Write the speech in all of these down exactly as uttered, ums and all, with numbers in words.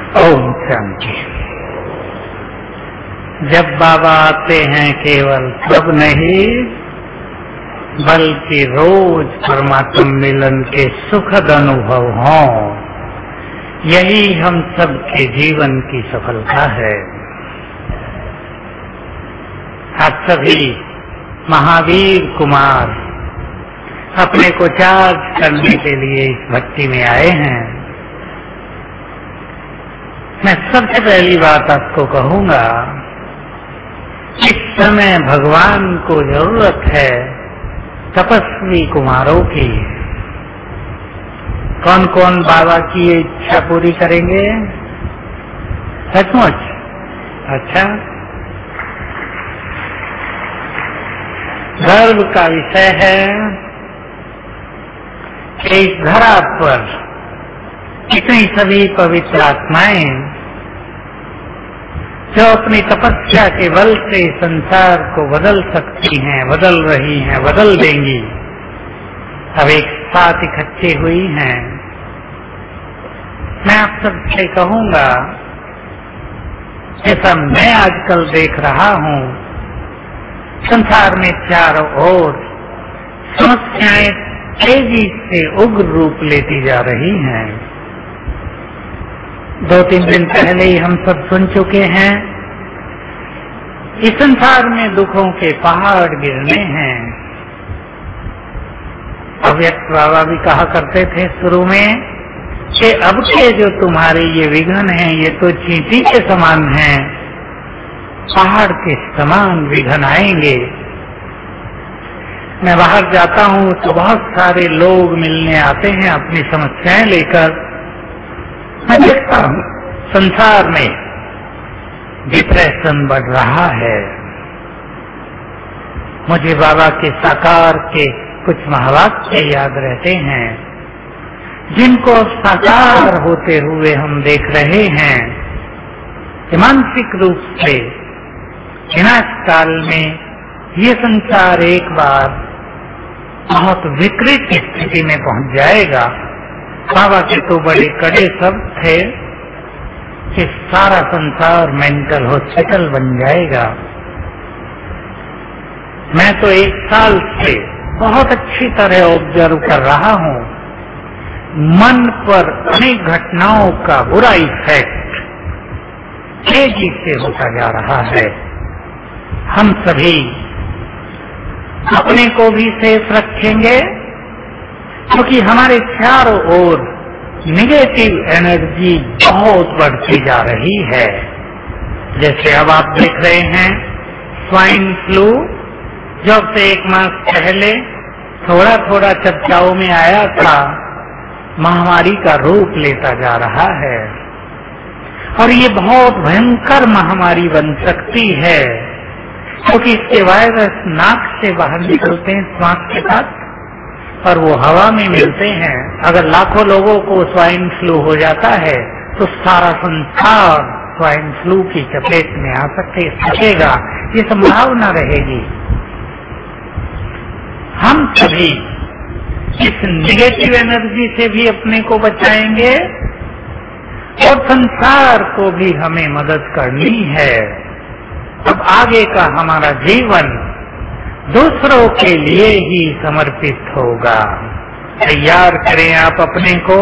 ओम शांति। जब बाबा आते हैं केवल तब नहीं, बल्कि रोज परमात्मा मिलन के सुखद अनुभव हों, यही हम सबके जीवन की सफलता है। आप सभी महावीर कुमार अपने को चार्ज करने के लिए इस भक्ति में आए हैं। मैं सबसे पहली बात आपको कहूंगा, इस समय भगवान को जरूरत है तपस्वी कुमारों की। कौन कौन बाबा की इच्छा पूरी करेंगे? सचमुच? अच्छा, गर्व का विषय है कि इस धरा पर इतनी सभी पवित्र आत्माएं जो अपनी तपस्या के बल से संसार को बदल सकती हैं, बदल रही हैं, बदल देंगी, अब एक साथ इकट्ठी हुई हैं। मैं आप सबसे कहूंगा, जैसा मैं आजकल देख रहा हूं, संसार में चारों ओर समस्याएं तेजी से उग्र रूप लेती जा रही हैं। दो तीन दिन पहले ही हम सब सुन चुके हैं, इस संसार में दुखों के पहाड़ गिरने हैं। अव्यक्त बाबा भी कहा करते थे शुरू में कि अब के जो तुम्हारे ये विघ्न हैं, ये तो चींटी के समान हैं, पहाड़ के समान विघ्न आएंगे। मैं बाहर जाता हूँ तो बहुत सारे लोग मिलने आते हैं अपनी समस्याएं लेकर। मैं देखता हूँ संसार में डिप्रेशन बढ़ रहा है। मुझे बाबा के साकार के कुछ महावाक्य याद रहते हैं, जिनको साकार होते हुए हम देख रहे हैं कि मानसिक रूप से विनाश काल में ये संसार एक बार बहुत विकृत स्थिति में पहुंच जाएगा। बाबा के तो बड़े कड़े शब्द थे कि सारा संसार मेंटल हॉस्पिटल बन जाएगा। मैं तो एक साल से बहुत अच्छी तरह ऑब्जर्व कर रहा हूँ, मन पर अनेक घटनाओं का बुरा इफेक्ट तेजी से होता जा रहा है। हम सभी अपने को भी सेफ रखेंगे, क्योंकि हमारे चारों ओर निगेटिव एनर्जी बहुत बढ़ती जा रही है। जैसे अब आप देख रहे हैं स्वाइन फ्लू, जब से एक मास पहले थोड़ा थोड़ा चर्चाओं में आया था, महामारी का रूप लेता जा रहा है और ये बहुत भयंकर महामारी बन सकती है, क्योंकि इसके वायरस नाक से बाहर निकलते हैं श्वास के साथ और वो हवा में मिलते हैं। अगर लाखों लोगों को स्वाइन फ्लू हो जाता है तो सारा संसार स्वाइन फ्लू की चपेट में आ सके सकेगा, ये संभावना रहेगी। हम सभी इस निगेटिव एनर्जी से भी अपने को बचाएंगे और संसार को भी हमें मदद करनी है। अब आगे का हमारा जीवन दूसरों के लिए ही समर्पित होगा। तैयार करें आप अपने को,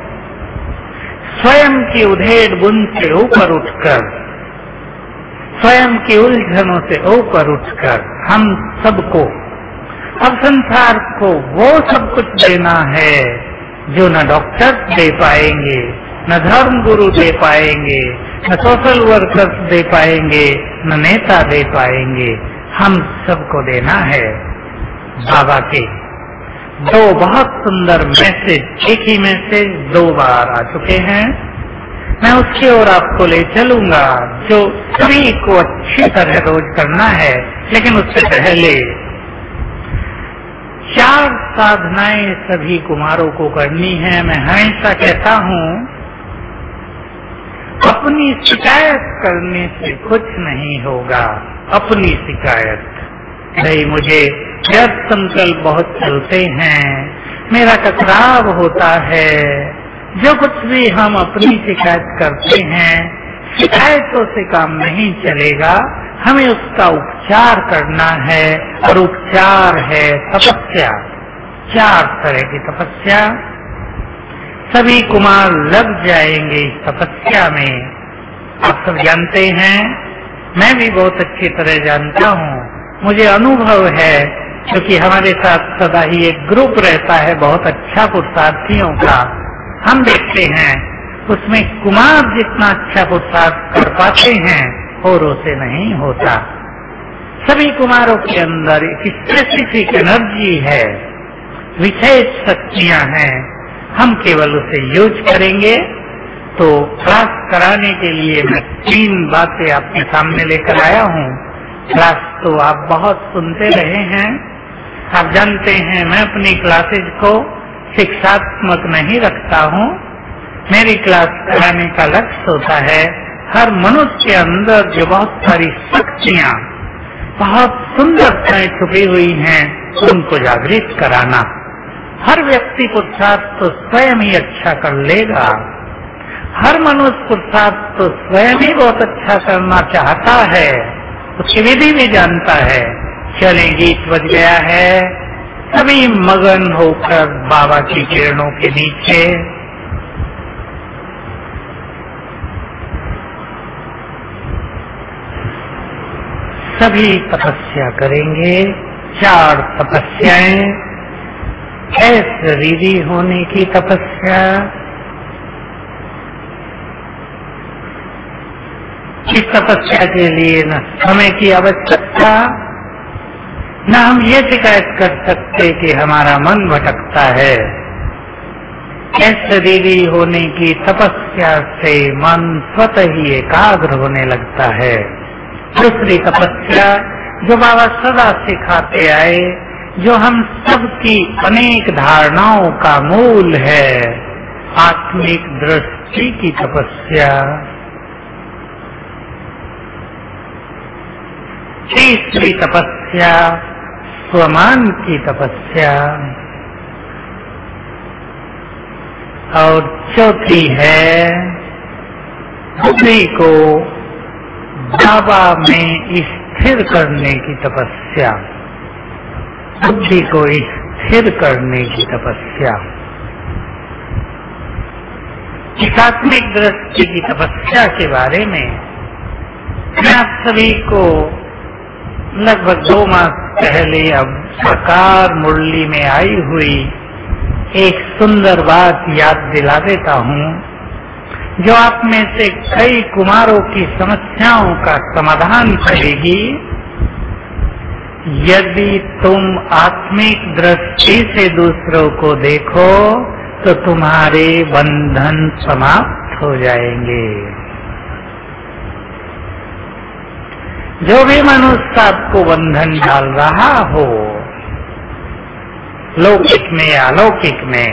स्वयं की उधेड़ बुन से ऊपर उठकर, स्वयं की उलझनों से ऊपर उठकर हम सबको अब संसार को वो सब कुछ देना है जो न डॉक्टर्स दे पाएंगे, न धर्म गुरु दे पाएंगे, न सोशल वर्कर्स दे पाएंगे, न नेता दे पाएंगे। हम सबको देना है बाबा के दो बहुत सुंदर मैसेज। एक ही मैसेज दो बार आ चुके हैं, मैं उसकी ओर आपको ले चलूंगा, जो सभी को अच्छी तरह रोज करना है। लेकिन उससे पहले चार साधनाएं सभी कुमारों को करनी है। मैं हमेशा कहता हूँ, अपनी शिकायत करने से कुछ नहीं होगा। अपनी शिकायत, नहीं मुझे व्यर्थ संकल्प बहुत चलते हैं, मेरा टकराव होता है, जो कुछ भी हम अपनी शिकायत करते हैं, शिकायतों से काम नहीं चलेगा, हमें उसका उपचार करना है, और उपचार है तपस्या। चार तरह की तपस्या। सभी कुमार लग जाएंगे इस तपस्या में। आप सब जानते हैं, मैं भी बहुत अच्छी तरह जानता हूँ, मुझे अनुभव है, क्योंकि हमारे साथ सदा ही एक ग्रुप रहता है बहुत अच्छा पुरुषार्थियों का। हम देखते हैं उसमें कुमार जितना अच्छा पुरुषार्थ कर पाते हैं और उसे नहीं होता। सभी कुमारों के अंदर एक स्पेसिफिक एनर्जी है, विशेष शक्तियां हैं, हम केवल उसे यूज करेंगे। तो क्लास कराने के लिए मैं तीन बातें आपके सामने लेकर आया हूँ। क्लास तो आप बहुत सुनते रहे हैं, आप जानते हैं मैं अपनी क्लासेज को शिक्षात्मक नहीं रखता हूँ। मेरी क्लास कराने का लक्ष्य होता है हर मनुष्य के अंदर जो बहुत सारी शक्तियाँ, बहुत सुंदरताएं छुपी हुई हैं, उनको जागृत कराना। हर व्यक्ति पुरुषार्थ तो स्वयं ही अच्छा कर लेगा, हर मनुष्य पुरुषार्थ तो स्वयं ही बहुत अच्छा करना चाहता है, उसकी विधि भी जानता है। चले, गीत बज गया है, सभी मगन होकर बाबा की किरणों के नीचे। सभी तपस्या करेंगे। चार तपस्याएं। शरीरी होने की तपस्या, इस तपस्या के लिए न समय की आवश्यकता, न हम ये शिकायत कर सकते कि हमारा मन भटकता है। शरीरी होने की तपस्या से मन स्वतः ही एकाग्र होने लगता है। दूसरी तपस्या जो बाबा सदा सिखाते आए, जो हम सबकी अनेक धारणाओं का मूल है, आत्मिक दृष्टि की तपस्या। तीसरी तपस्या स्वमान की तपस्या, और चौथी है बुद्धि को बाबा में स्थिर करने की तपस्या। बुद्धि को स्थिर करने की तपस्या। इस आत्मिक दृष्टि की तपस्या के बारे में मैं आप सभी को लगभग दो मास पहले अब साकार मुरली में आई हुई एक सुंदर बात याद दिला देता हूँ, जो आप में से कई कुमारों की समस्याओं का समाधान करेगी। यदि तुम आत्मिक दृष्टि से दूसरों को देखो तो तुम्हारे बंधन समाप्त हो जाएंगे। जो भी मनुष्य आपको बंधन डाल रहा हो, लौकिक में या अलौकिक में,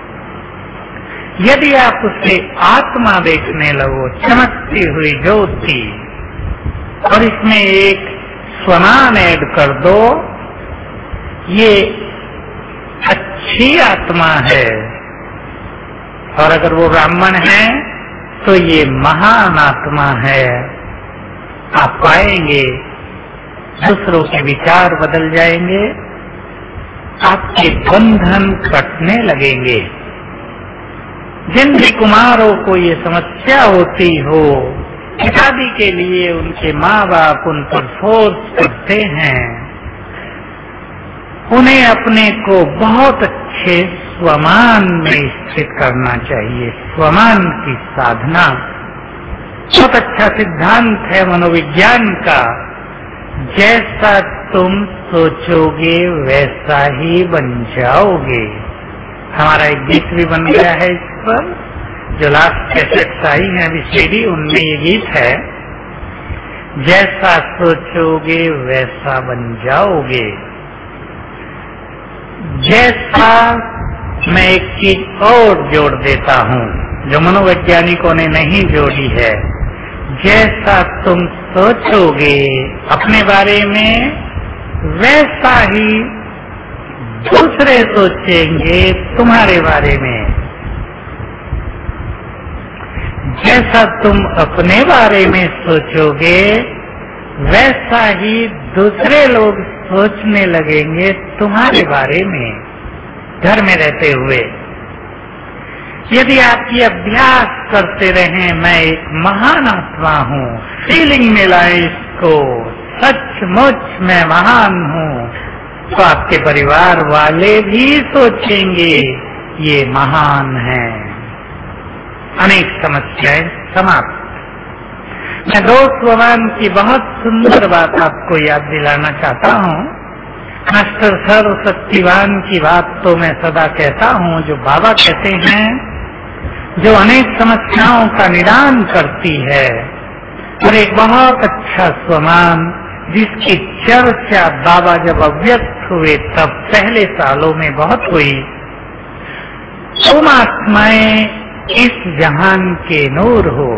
यदि आप उसे आत्मा देखने लगो, चमकती हुई ज्योति, और इसमें एक स्वमान ऐड कर दो, ये अच्छी आत्मा है, और अगर वो ब्राह्मण है तो ये महान आत्मा है। आप पाएंगे दूसरों के विचार बदल जाएंगे, आपके बंधन कटने लगेंगे। जिन भी कुमारों को ये समस्या होती हो, शादी के लिए उनके माँ बाप उन पर फोर्स करते हैं, उन्हें अपने को बहुत अच्छे स्वमान में स्थित करना चाहिए। स्वमान की साधना बहुत अच्छा सिद्धांत है मनोविज्ञान का। जैसा तुम सोचोगे वैसा ही बन जाओगे। हमारा एक गीत भी बन गया है इस पर, जो लास्ट कैसेट्स आई है अभी सीडी, उनमें ये गीत है, जैसा सोचोगे वैसा बन जाओगे। जैसा, मैं एक चीज और जोड़ देता हूँ जो मनोवैज्ञानिकों ने नहीं जोड़ी है। जैसा तुम सोचोगे अपने बारे में, वैसा ही दूसरे सोचेंगे तुम्हारे बारे में। जैसा तुम अपने बारे में सोचोगे वैसा ही दूसरे लोग सोचने लगेंगे तुम्हारे बारे में घर में रहते हुए। यदि आप ये अभ्यास करते रहें, मैं एक महान आत्मा हूँ, फीलिंग मिलाए इसको, सचमुच मैं महान हूँ, तो आपके परिवार वाले भी सोचेंगे ये महान है। अनेक समस्याएं समाप्त। मैं दो स्वमान की बहुत सुंदर बात आपको याद दिलाना चाहता हूँ। मास्टर सर्वशक्तिवान की बात तो मैं सदा कहता हूँ, जो बाबा कहते हैं, जो अनेक समस्याओं का निदान करती है। और एक बहुत अच्छा स्वमान जिसकी चर्चा बाबा जब अव्यक्त हुए तब पहले सालों में बहुत हुई, तुम आत्माएं इस जहान के नूर हो।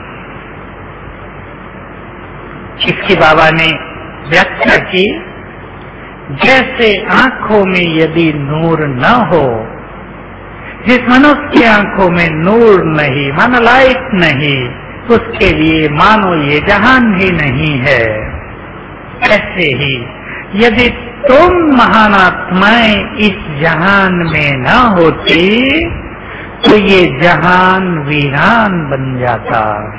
इसकी बाबा ने व्याख्या की, जैसे आंखों में यदि नूर न हो, जिस मनुष्य की आंखों में नूर नहीं, मानो लाइट नहीं, उसके लिए मानो ये जहान ही नहीं है। ऐसे ही यदि तुम महान आत्माएं इस जहान में न होती तो ये जहान वीरान बन जाता।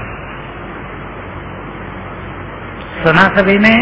सुना सभी ने?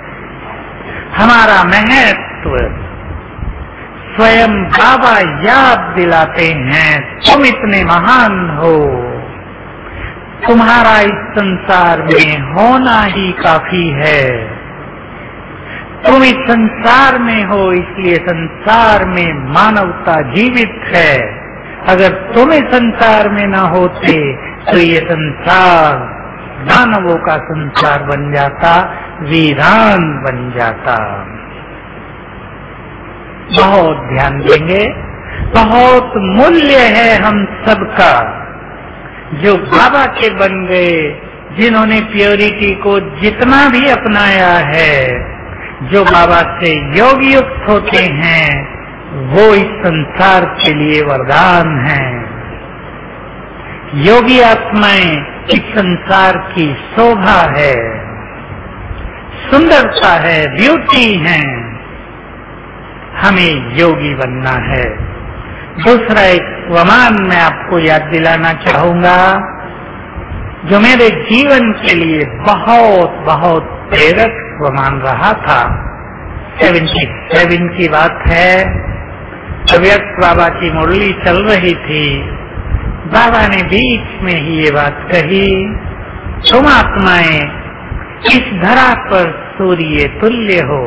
हमारा महत्व स्वयं बाबा याद दिलाते हैं, तुम इतने महान हो, तुम्हारा इस संसार में होना ही काफी है। तुम इस संसार में हो, इसलिए संसार में मानवता जीवित है। अगर तुम इस संसार में न होते तो ये संसार दानवों का संसार बन जाता, वीरान बन जाता। बहुत ध्यान देंगे, बहुत मूल्य है हम सबका जो बाबा के बन गए, जिन्होंने प्योरिटी को जितना भी अपनाया है, जो बाबा से योग युक्त होते हैं, वो इस संसार के लिए वरदान हैं। योगी आत्माएं इस संसार की शोभा है, सुंदरता है, ब्यूटी है। हमें योगी बनना है। दूसरा एक स्वमान मैं आपको याद दिलाना चाहूंगा, जो मेरे जीवन के लिए बहुत बहुत प्रेरक स्वमान रहा था। सेवेंटी सेवन की बात है, अव्यक्त बाबा की मुरली चल रही थी। बाबा ने बीच में ही ये बात कही, तुम आत्माएं इस धरा पर सूर्य तुल्य हो,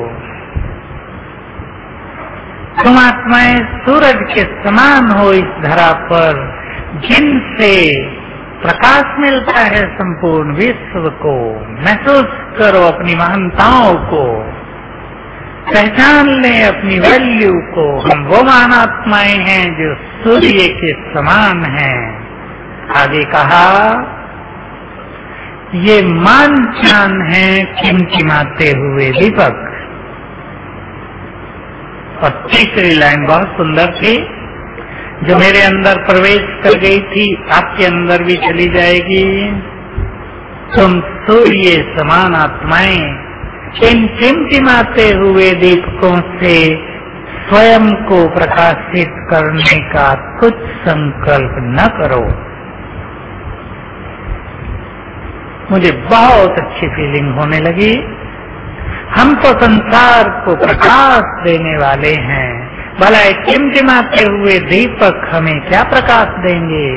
तुम आत्माएं सूरज के समान हो इस धरा पर, जिनसे प्रकाश मिलता है संपूर्ण विश्व को। महसूस करो अपनी महानताओं को, पहचान ले अपनी वैल्यू को। हम वो महान आत्माएं हैं जो सूर्य के समान हैं। आगे कहा, ये मान चान है टिमटिमाते हुए दीपक। और तीसरी लाइन बहुत सुंदर थी, जो मेरे अंदर प्रवेश कर गई थी, आपके अंदर भी चली जाएगी। तुम सूर्य समान आत्माएं इन टिमटिमाते हुए दीपकों से स्वयं को प्रकाशित करने का कुछ संकल्प न करो। मुझे बहुत अच्छी फीलिंग होने लगी। हम तो संसार को प्रकाश देने वाले हैं, भला टिमटिमाते हुए दीपक हमें क्या प्रकाश देंगे?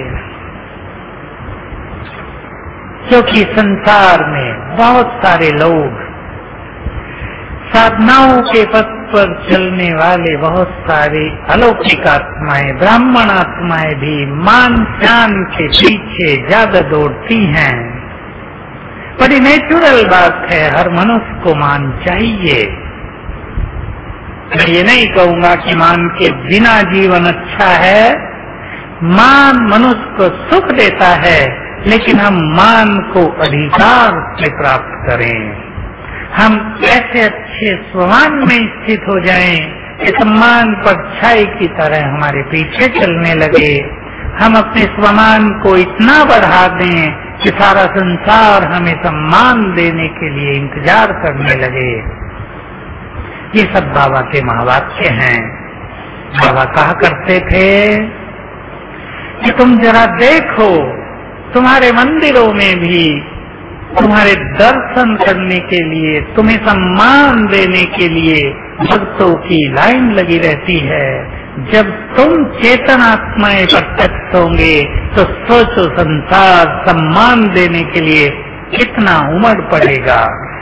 क्योंकि संसार में बहुत सारे लोग, साधनाओं के पथ पर चलने वाले बहुत सारे अलौकिक आत्माएं, ब्राह्मण आत्माएं भी मान शान के पीछे ज्यादा दौड़ती हैं। बड़ी नेचुरल बात है, हर मनुष्य को मान चाहिए। मैं ये नहीं कहूंगा कि मान के बिना जीवन अच्छा है। मान मनुष्य को सुख देता है, लेकिन हम मान को अधिकार से प्राप्त करें। हम ऐसे अच्छे स्वमान में स्थित हो जाएं कि सम्मान परछाई की तरह हमारे पीछे चलने लगे। हम अपने स्वमान को इतना बढ़ा दें कि सारा संसार हमें सम्मान देने के लिए इंतजार करने लगे। ये सब बाबा के महावाक्य हैं। बाबा कहा करते थे कि तुम जरा देखो, तुम्हारे मंदिरों में भी तुम्हारे दर्शन करने के लिए, तुम्हें सम्मान देने के लिए भक्तों की लाइन लगी रहती है। जब तुम चेतन आत्माएं प्रत्यक्ष होंगे तो सोचो संसार सम्मान देने के लिए कितना उमड़ पड़ेगा।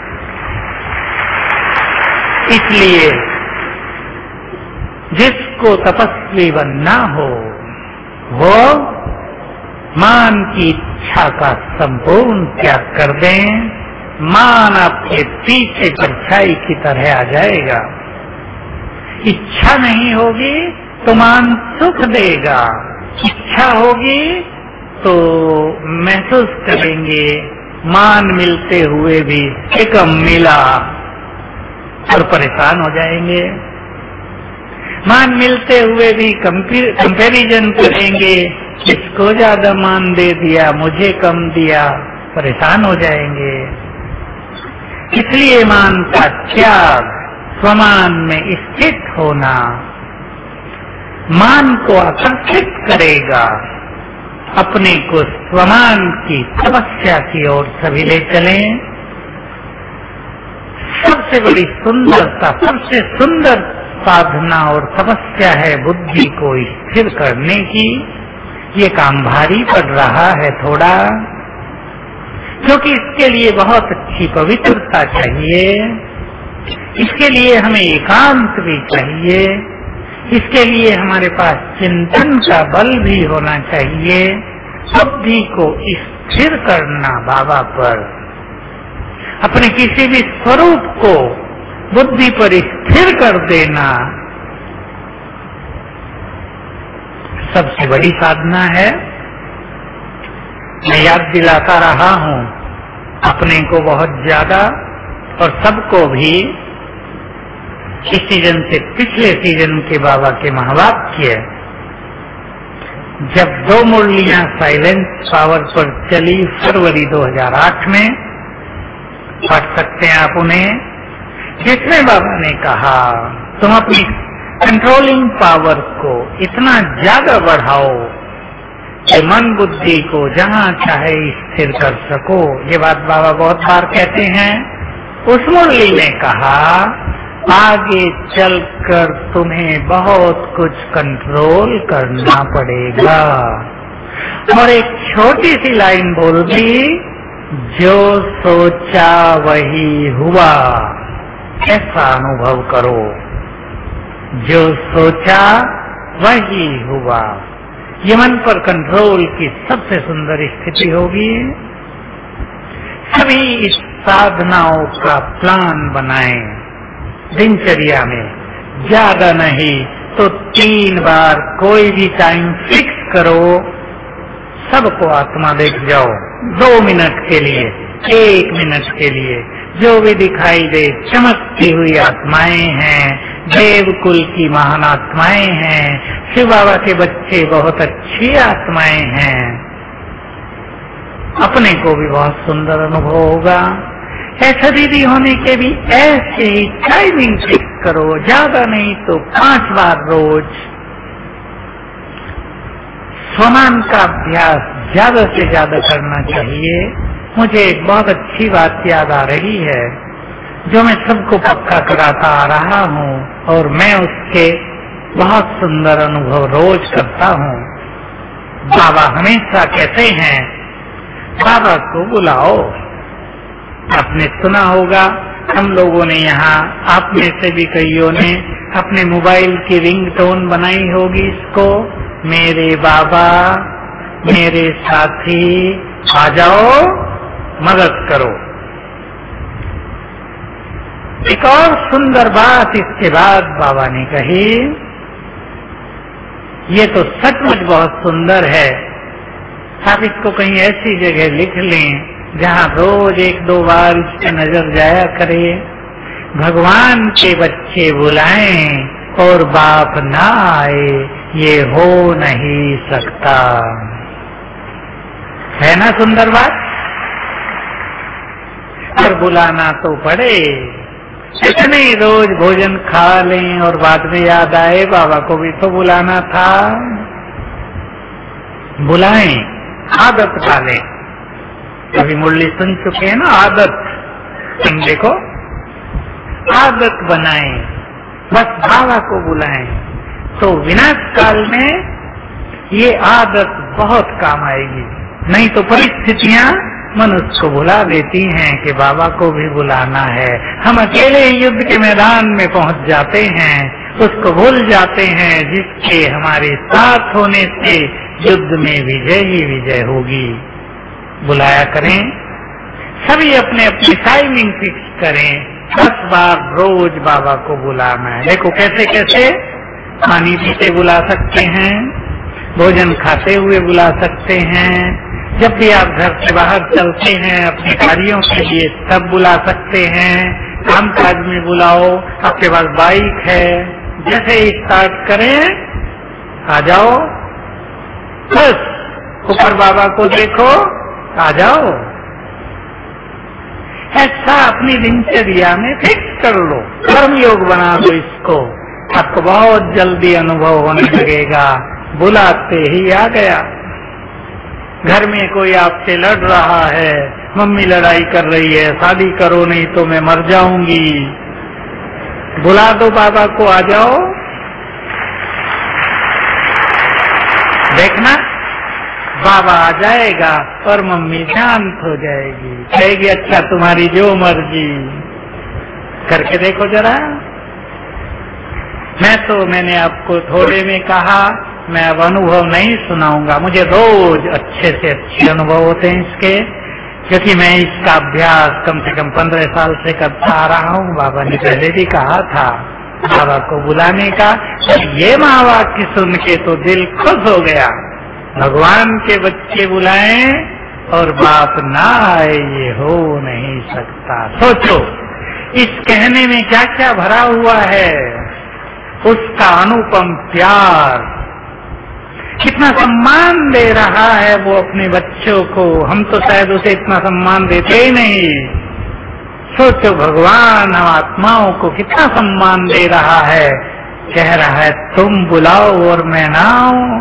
इसलिए जिसको तपस्वी बनना हो वो मान की इच्छा का संपूर्ण त्याग कर दें। मान आपके पीछे परछाई की तरह आ जाएगा। इच्छा नहीं होगी तो मान सुख देगा, इच्छा होगी तो महसूस करेंगे मान मिलते हुए भी एक मिला और परेशान हो जाएंगे। मान मिलते हुए भी कंपैरिजन करेंगे, इसको ज्यादा मान दे दिया, मुझे कम दिया, परेशान हो जाएंगे। इसलिए मान का त्याग, स्वमान में स्थित होना मान को आकर्षित करेगा, अपने को स्वमान की तपस्या की ओर सभी ले चलें। सबसे बड़ी सुंदरता, सबसे सुंदर साधना और तपस्या है बुद्धि को स्थिर करने की। ये काम भारी पड़ रहा है थोड़ा, क्योंकि इसके लिए बहुत अच्छी पवित्रता चाहिए, इसके लिए हमें एकांत भी चाहिए, इसके लिए हमारे पास चिंतन का बल भी होना चाहिए। बुद्धि को स्थिर करना बाबा पर, अपने किसी भी स्वरूप को बुद्धि पर स्थिर कर देना सबसे बड़ी साधना है। मैं याद दिलाता रहा हूं अपने को बहुत ज्यादा और सबको भी इस सीजन से पिछले सीजन के बाबा के महावाक्य, जब दो मुरलियां साइलेंस पावर पर चली फरवरी दो हज़ार आठ में, पढ़ सकते हैं आप उन्हें, जिसमें बाबा ने कहा तुम अपनी कंट्रोलिंग पावर को इतना ज्यादा बढ़ाओ कि मन बुद्धि को जहां चाहे स्थिर कर सको। ये बात बाबा बहुत बार कहते हैं। उस मुरली ने कहा आगे चलकर तुम्हें बहुत कुछ कंट्रोल करना पड़ेगा, और एक छोटी सी लाइन बोल दी, जो सोचा वही हुआ। ऐसा अनुभव करो, जो सोचा वही हुआ। ये मन पर कंट्रोल की सबसे सुंदर स्थिति होगी। सभी इस साधनाओं का प्लान बनाएं, दिनचर्या में ज्यादा नहीं तो तीन बार कोई भी टाइम फिक्स करो, सबको आत्मा देख जाओ, दो मिनट के लिए, एक मिनट के लिए, जो भी दिखाई दे चमकती हुई आत्माएं हैं, देवकुल की महान आत्माएं हैं, शिव बाबा के बच्चे बहुत अच्छी आत्माएं हैं। अपने को भी बहुत सुंदर अनुभव होगा। ऐसा दीदी होने के भी ऐसे ही टाइमिंग फिक्स करो, ज्यादा नहीं तो पांच बार रोज। स्वमान का अभ्यास ज्यादा से ज्यादा करना चाहिए। मुझे एक बहुत अच्छी बात याद आ रही है जो मैं सबको पक्का कराता आ रहा हूँ, और मैं उसके बहुत सुंदर अनुभव रोज करता हूँ। बाबा हमेशा कहते हैं बाबा को बुलाओ। आपने सुना होगा, हम लोगों ने यहाँ, आप में से भी कईयों ने अपने मोबाइल की रिंगटोन बनाई होगी इसको, मेरे बाबा मेरे साथी आ जाओ मदद करो। एक और सुंदर बात इसके बाद बाबा ने कही, ये तो सचमुच बहुत सुंदर है, आप इसको कहीं ऐसी जगह लिख लें जहाँ रोज एक दो बार इस पे नजर जाया करे। भगवान के बच्चे बुलाएं और बाप ना आए, ये हो नहीं सकता। है ना सुंदर बात? और बुलाना तो पड़े। इतने रोज भोजन खा लें और बाद में याद आए बाबा को भी तो बुलाना था। बुलाएं, आदत डालें। कभी मुरली सुन चुके हैं ना, आदत। तुम देखो, आदत बनाएं, बस बाबा को बुलाएं तो विनाश काल में ये आदत बहुत काम आएगी। नहीं तो परिस्थितियां मनुष्य को बुला देती हैं कि बाबा को भी बुलाना है। हम अकेले युद्ध के मैदान में पहुंच जाते हैं, उसको भूल जाते हैं जिसके हमारे साथ होने से युद्ध में विजय ही विजय होगी। बुलाया करें, सभी अपने अपनी टाइमिंग फिक्स करें। दस बार रोज बाबा को बुलाना है। देखो कैसे कैसे, पानी पीते बुला सकते हैं, भोजन खाते हुए बुला सकते हैं, जब भी आप घर से बाहर चलते हैं अपने कार्यों के लिए तब बुला सकते हैं, काम काज में बुलाओ, आपके पास बाइक है, जैसे ही स्टार्ट करें आ जाओ, बस ऊपर बाबा को देखो, आ जाओ। ऐसा अपनी दिनचर्या में फिक्स कर लो, कर्मयोग बना दो इसको, आपको बहुत जल्दी अनुभव होने लगेगा। बुलाते ही आ गया। घर में कोई आपसे लड़ रहा है, मम्मी लड़ाई कर रही है, शादी करो नहीं तो मैं मर जाऊंगी, बुला दो बाबा को, आ जाओ। देखना बाबा आ जाएगा और मम्मी शांत हो जाएगी, कहेगी अच्छा तुम्हारी जो मर्जी। करके देखो जरा। मैं तो मैंने आपको थोड़े में कहा, मैं अब अनुभव नहीं सुनाऊंगा। मुझे रोज अच्छे से अच्छे अनुभव होते हैं इसके, क्योंकि मैं इसका अभ्यास कम से कम पंद्रह साल से करता आ रहा हूँ। बाबा ने पहले भी कहा था बाबा को बुलाने का, ये महावाक्य सुन के तो दिल खुश हो गया। भगवान के बच्चे बुलाएं और बाप ना आए, ये हो नहीं सकता। सोचो इस कहने में क्या क्या भरा हुआ है। उसका अनुपम प्यार, कितना सम्मान दे रहा है वो अपने बच्चों को। हम तो शायद उसे इतना सम्मान देते ही नहीं। सोचो भगवान हम आत्माओं को कितना सम्मान दे रहा है। कह रहा है तुम बुलाओ और मैं ना आऊं।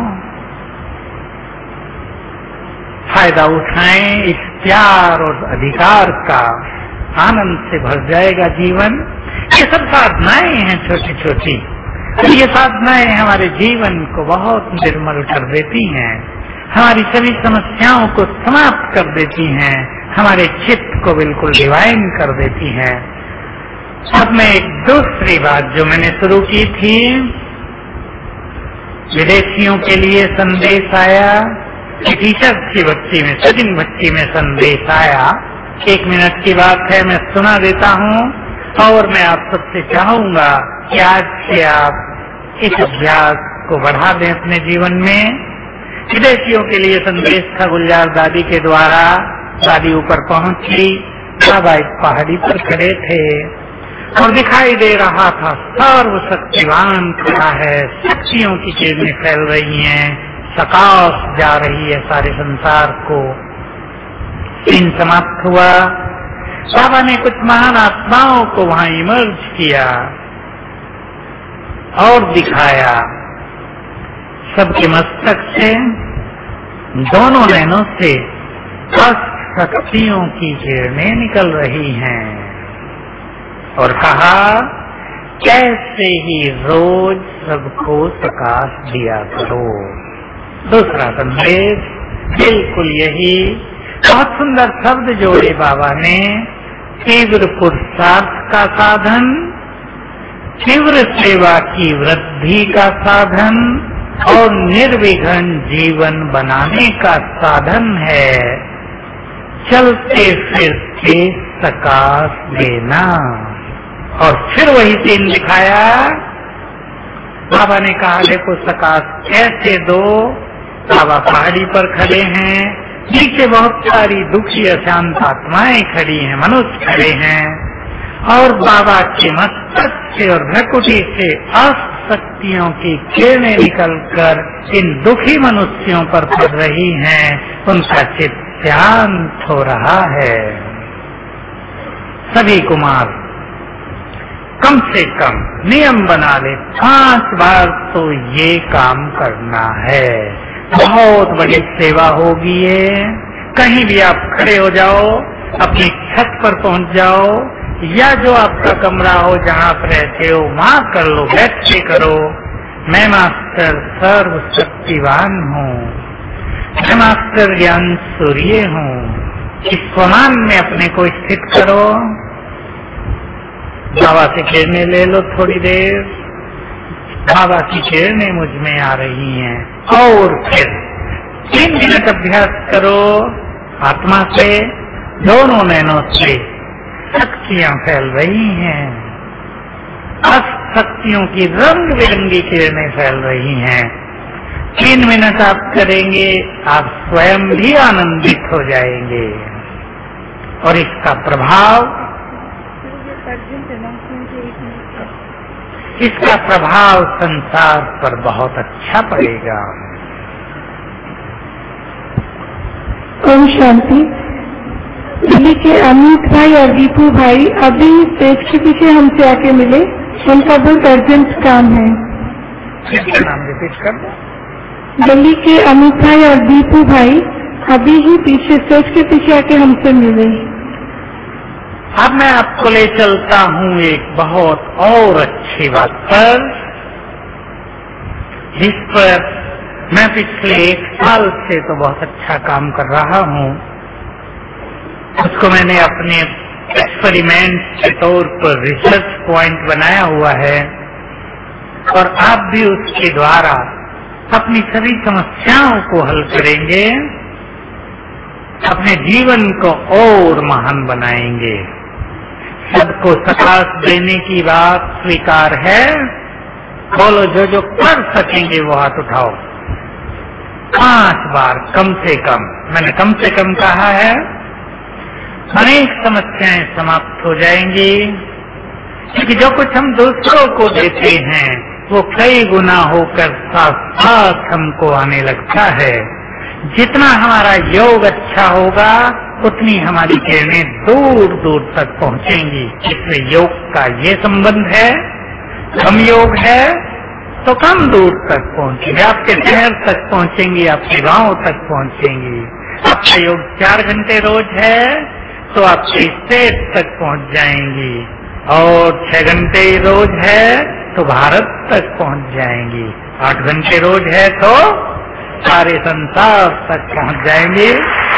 फायदा उठाएं इस प्यार और अधिकार का, आनंद से भर जाएगा जीवन। ये सब साधनाएं हैं छोटी छोटी, ये साधनाएं हमारे जीवन को बहुत निर्मल कर देती हैं, हमारी सभी समस्याओं को समाप्त कर देती हैं, हमारे चित्त को बिल्कुल डिवाइन कर देती हैं। अब मैं एक दूसरी बात जो मैंने शुरू की थी, विदेशियों के लिए संदेश आया, टीचर्स की भक्ति में, सजिन भक्ति में संदेश आया। एक मिनट की बात है, मैं सुना देता हूँ और मैं आप सबसे चाहूंगा कि आज से आप इस अभ्यास को बढ़ा दें अपने जीवन में। विदेशियों के लिए संदेश था गुलजार दादी के द्वारा। दादी ऊपर पहुंची, बाबा एक पहाड़ी पर खड़े थे और दिखाई दे रहा था सर्वशक्तिवान खड़ा है, शक्तियों की किरणें फैल रही हैं, सकाश जा रही है सारे संसार को। सीन समाप्त हुआ। बाबा ने कुछ महान आत्माओं को वहां इमर्ज किया और दिखाया। सबके मस्तक से, दोनों नैनों से अष्ट शक्तियों की किरणें निकल रही हैं और कहा कैसे ही रोज सबको प्रकाश दिया करो। दूसरा संदेश बिल्कुल यही, बहुत सुंदर शब्द जोड़े बाबा ने। तीव्र पुरुषार्थ का साधन, तीव्र सेवा की वृद्धि का साधन और निर्विघ्न जीवन बनाने का साधन है चलते फिरते सकाश देना। और फिर वही सीन दिखाया। बाबा ने कहा देखो सकाश कैसे दो। बाबा पहाड़ी पर खड़े हैं, नीचे बहुत सारी दुखी अशांत आत्माएं खड़ी हैं, मनुष्य खड़े हैं और बाबा के मस्तक से और भ्रकुटी से अष्ट शक्तियों की किरणें निकलकर इन दुखी मनुष्यों पर पड़ रही हैं, उनका चित्त शांत हो रहा है। सभी कुमार कम से कम नियम बना ले, पांच बार तो ये काम करना है। बहुत बड़ी सेवा होगी ये। कहीं भी आप खड़े हो जाओ, अपनी छत पर पहुंच जाओ, या जो आपका कमरा हो जहाँ आप रहते हो वहाँ कर लो, बैठ के करो। मैं मास्टर सर्व शक्तिवान हूँ, मैं मास्टर ज्ञान सूर्य हूँ। इस स्वमान में अपने को स्थित करो। बाबा से किरणें ले लो थोड़ी देर, बाबा की किरणें मुझ में आ रही हैं। और फिर तीन मिनट अभ्यास करो आत्मा से, दोनों नैनों से शक्तियां फैल रही हैं, शक्तियों की रंग बिरंगी किरणें फैल रही हैं। तीन मिनट आप करेंगे, आप स्वयं भी आनंदित हो जाएंगे और इसका प्रभाव इसका प्रभाव संसार पर बहुत अच्छा पड़ेगा। ओम शांति। दिल्ली के अमित भाई और दीपू भाई अभी स्टेज के पीछे हमसे आके मिले, उनका बहुत अर्जेंट काम है। किसका नाम रिपीट कर दो? दिल्ली के अमित भाई और दीपू भाई अभी ही पीछे स्टेज के पीछे आके हमसे मिले। अब मैं आपको ले चलता हूँ एक बहुत और अच्छी बात पर, जिस पर मैं पिछले एक साल से तो बहुत अच्छा काम कर रहा हूँ। उसको मैंने अपने एक्सपेरिमेंट के तौर पर रिसर्च पॉइंट बनाया हुआ है, और आप भी उसके द्वारा अपनी सभी समस्याओं को हल करेंगे, अपने जीवन को और महान बनाएंगे। सबको सकाश देने की बात स्वीकार है? बोलो, जो जो कर सकेंगे वो हाथ उठाओ। पांच बार कम से कम, मैंने कम से कम कहा है। अनेक समस्याएं समाप्त हो जाएंगी, क्योंकि जो कुछ हम दूसरों को देते हैं वो कई गुना होकर साथ साथ हमको आने लगता है। जितना हमारा योग अच्छा होगा उतनी हमारी किरणें दूर दूर तक पहुंचेंगी। इसलिए योग का ये संबंध है, कम योग है तो कम दूर तक पहुंचेंगे, आपके शहर तक पहुंचेंगी, आपके गांव तक पहुंचेंगी। आपका योग चार घंटे रोज है तो आपके स्टेट तक पहुंच जाएंगी, और छह घंटे रोज है तो भारत तक पहुंच जाएंगी, आठ घंटे रोज है तो सारे संसार तक पहुंच जाएंगे।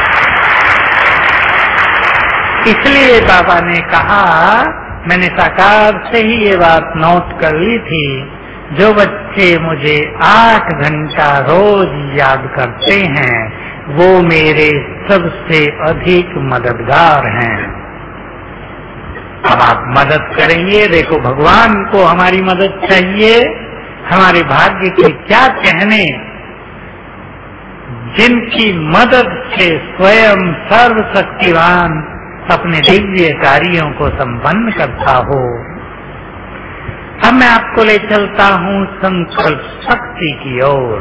इसलिए बाबा ने कहा, मैंने साकार से ही ये बात नोट कर ली थी, जो बच्चे मुझे आठ घंटा रोज याद करते हैं वो मेरे सबसे अधिक मददगार हैं। अब आप मदद करेंगे। देखो, भगवान को हमारी मदद चाहिए, हमारे भाग्य के क्या कहने, जिनकी मदद से स्वयं सर्वशक्तिवान अपने दिव्य कार्यों को संपन्न करता हो। अब मैं आपको ले चलता हूँ संकल्प शक्ति की ओर।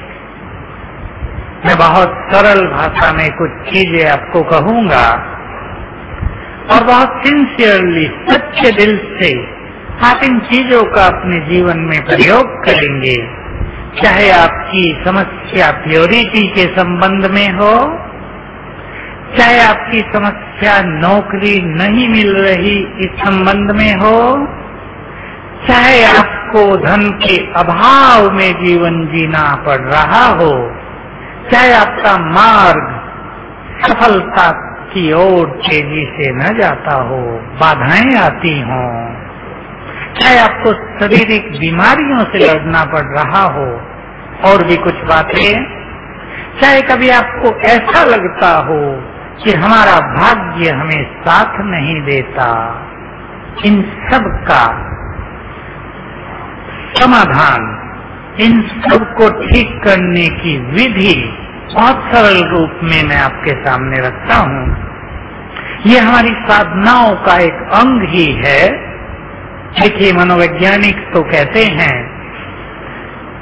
मैं बहुत सरल भाषा में कुछ चीजें आपको कहूंगा और बहुत सिंसियरली, सच्चे दिल से आप इन चीजों का अपने जीवन में प्रयोग करेंगे। चाहे आपकी समस्या प्योरिटी के संबंध में हो, चाहे आपकी समस्या नौकरी नहीं मिल रही इस संबंध में हो, चाहे आपको धन के अभाव में जीवन जीना पड़ रहा हो, चाहे आपका मार्ग सफलता की ओर तेजी से न जाता हो, बाधाएं आती हों, चाहे आपको शारीरिक बीमारियों से लड़ना पड़ रहा हो, और भी कुछ बातें, चाहे कभी आपको ऐसा लगता हो कि हमारा भाग्य हमें साथ नहीं देता, इन सब का समाधान, इन सब को ठीक करने की विधि बहुत सरल रूप में मैं आपके सामने रखता हूँ। ये हमारी साधनाओं का एक अंग ही है। देखिए, मनोवैज्ञानिक तो कहते हैं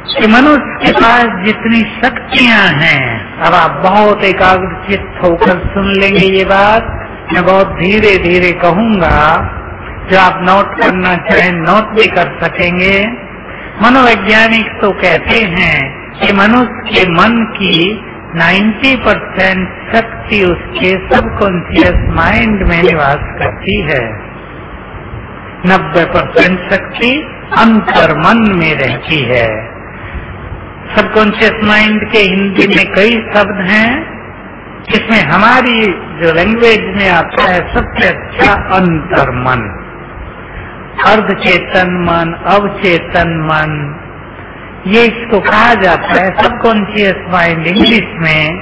कि मनुष्य के पास जितनी शक्तियां हैं, अब आप बहुत एकाग्रचित्त होकर सुन लेंगे ये बात, मैं बहुत धीरे धीरे कहूंगा, जो आप नोट करना चाहें नोट भी कर सकेंगे। मनोवैज्ञानिक तो कहते हैं कि मनुष्य के मन की नब्बे परसेंट शक्ति उसके सबकॉन्शियस माइंड में निवास करती है, नब्बे परसेंट शक्ति अंतर्मन में रहती है। सबकॉन्शियस माइंड के हिंदी में कई शब्द हैं, इसमें हमारी जो लैंग्वेज में आता है सबसे अच्छा अंतर्मन, अर्धचेतन मन, अवचेतन मन, ये इसको कहा जाता है सबकॉन्शियस माइंड इंग्लिश में।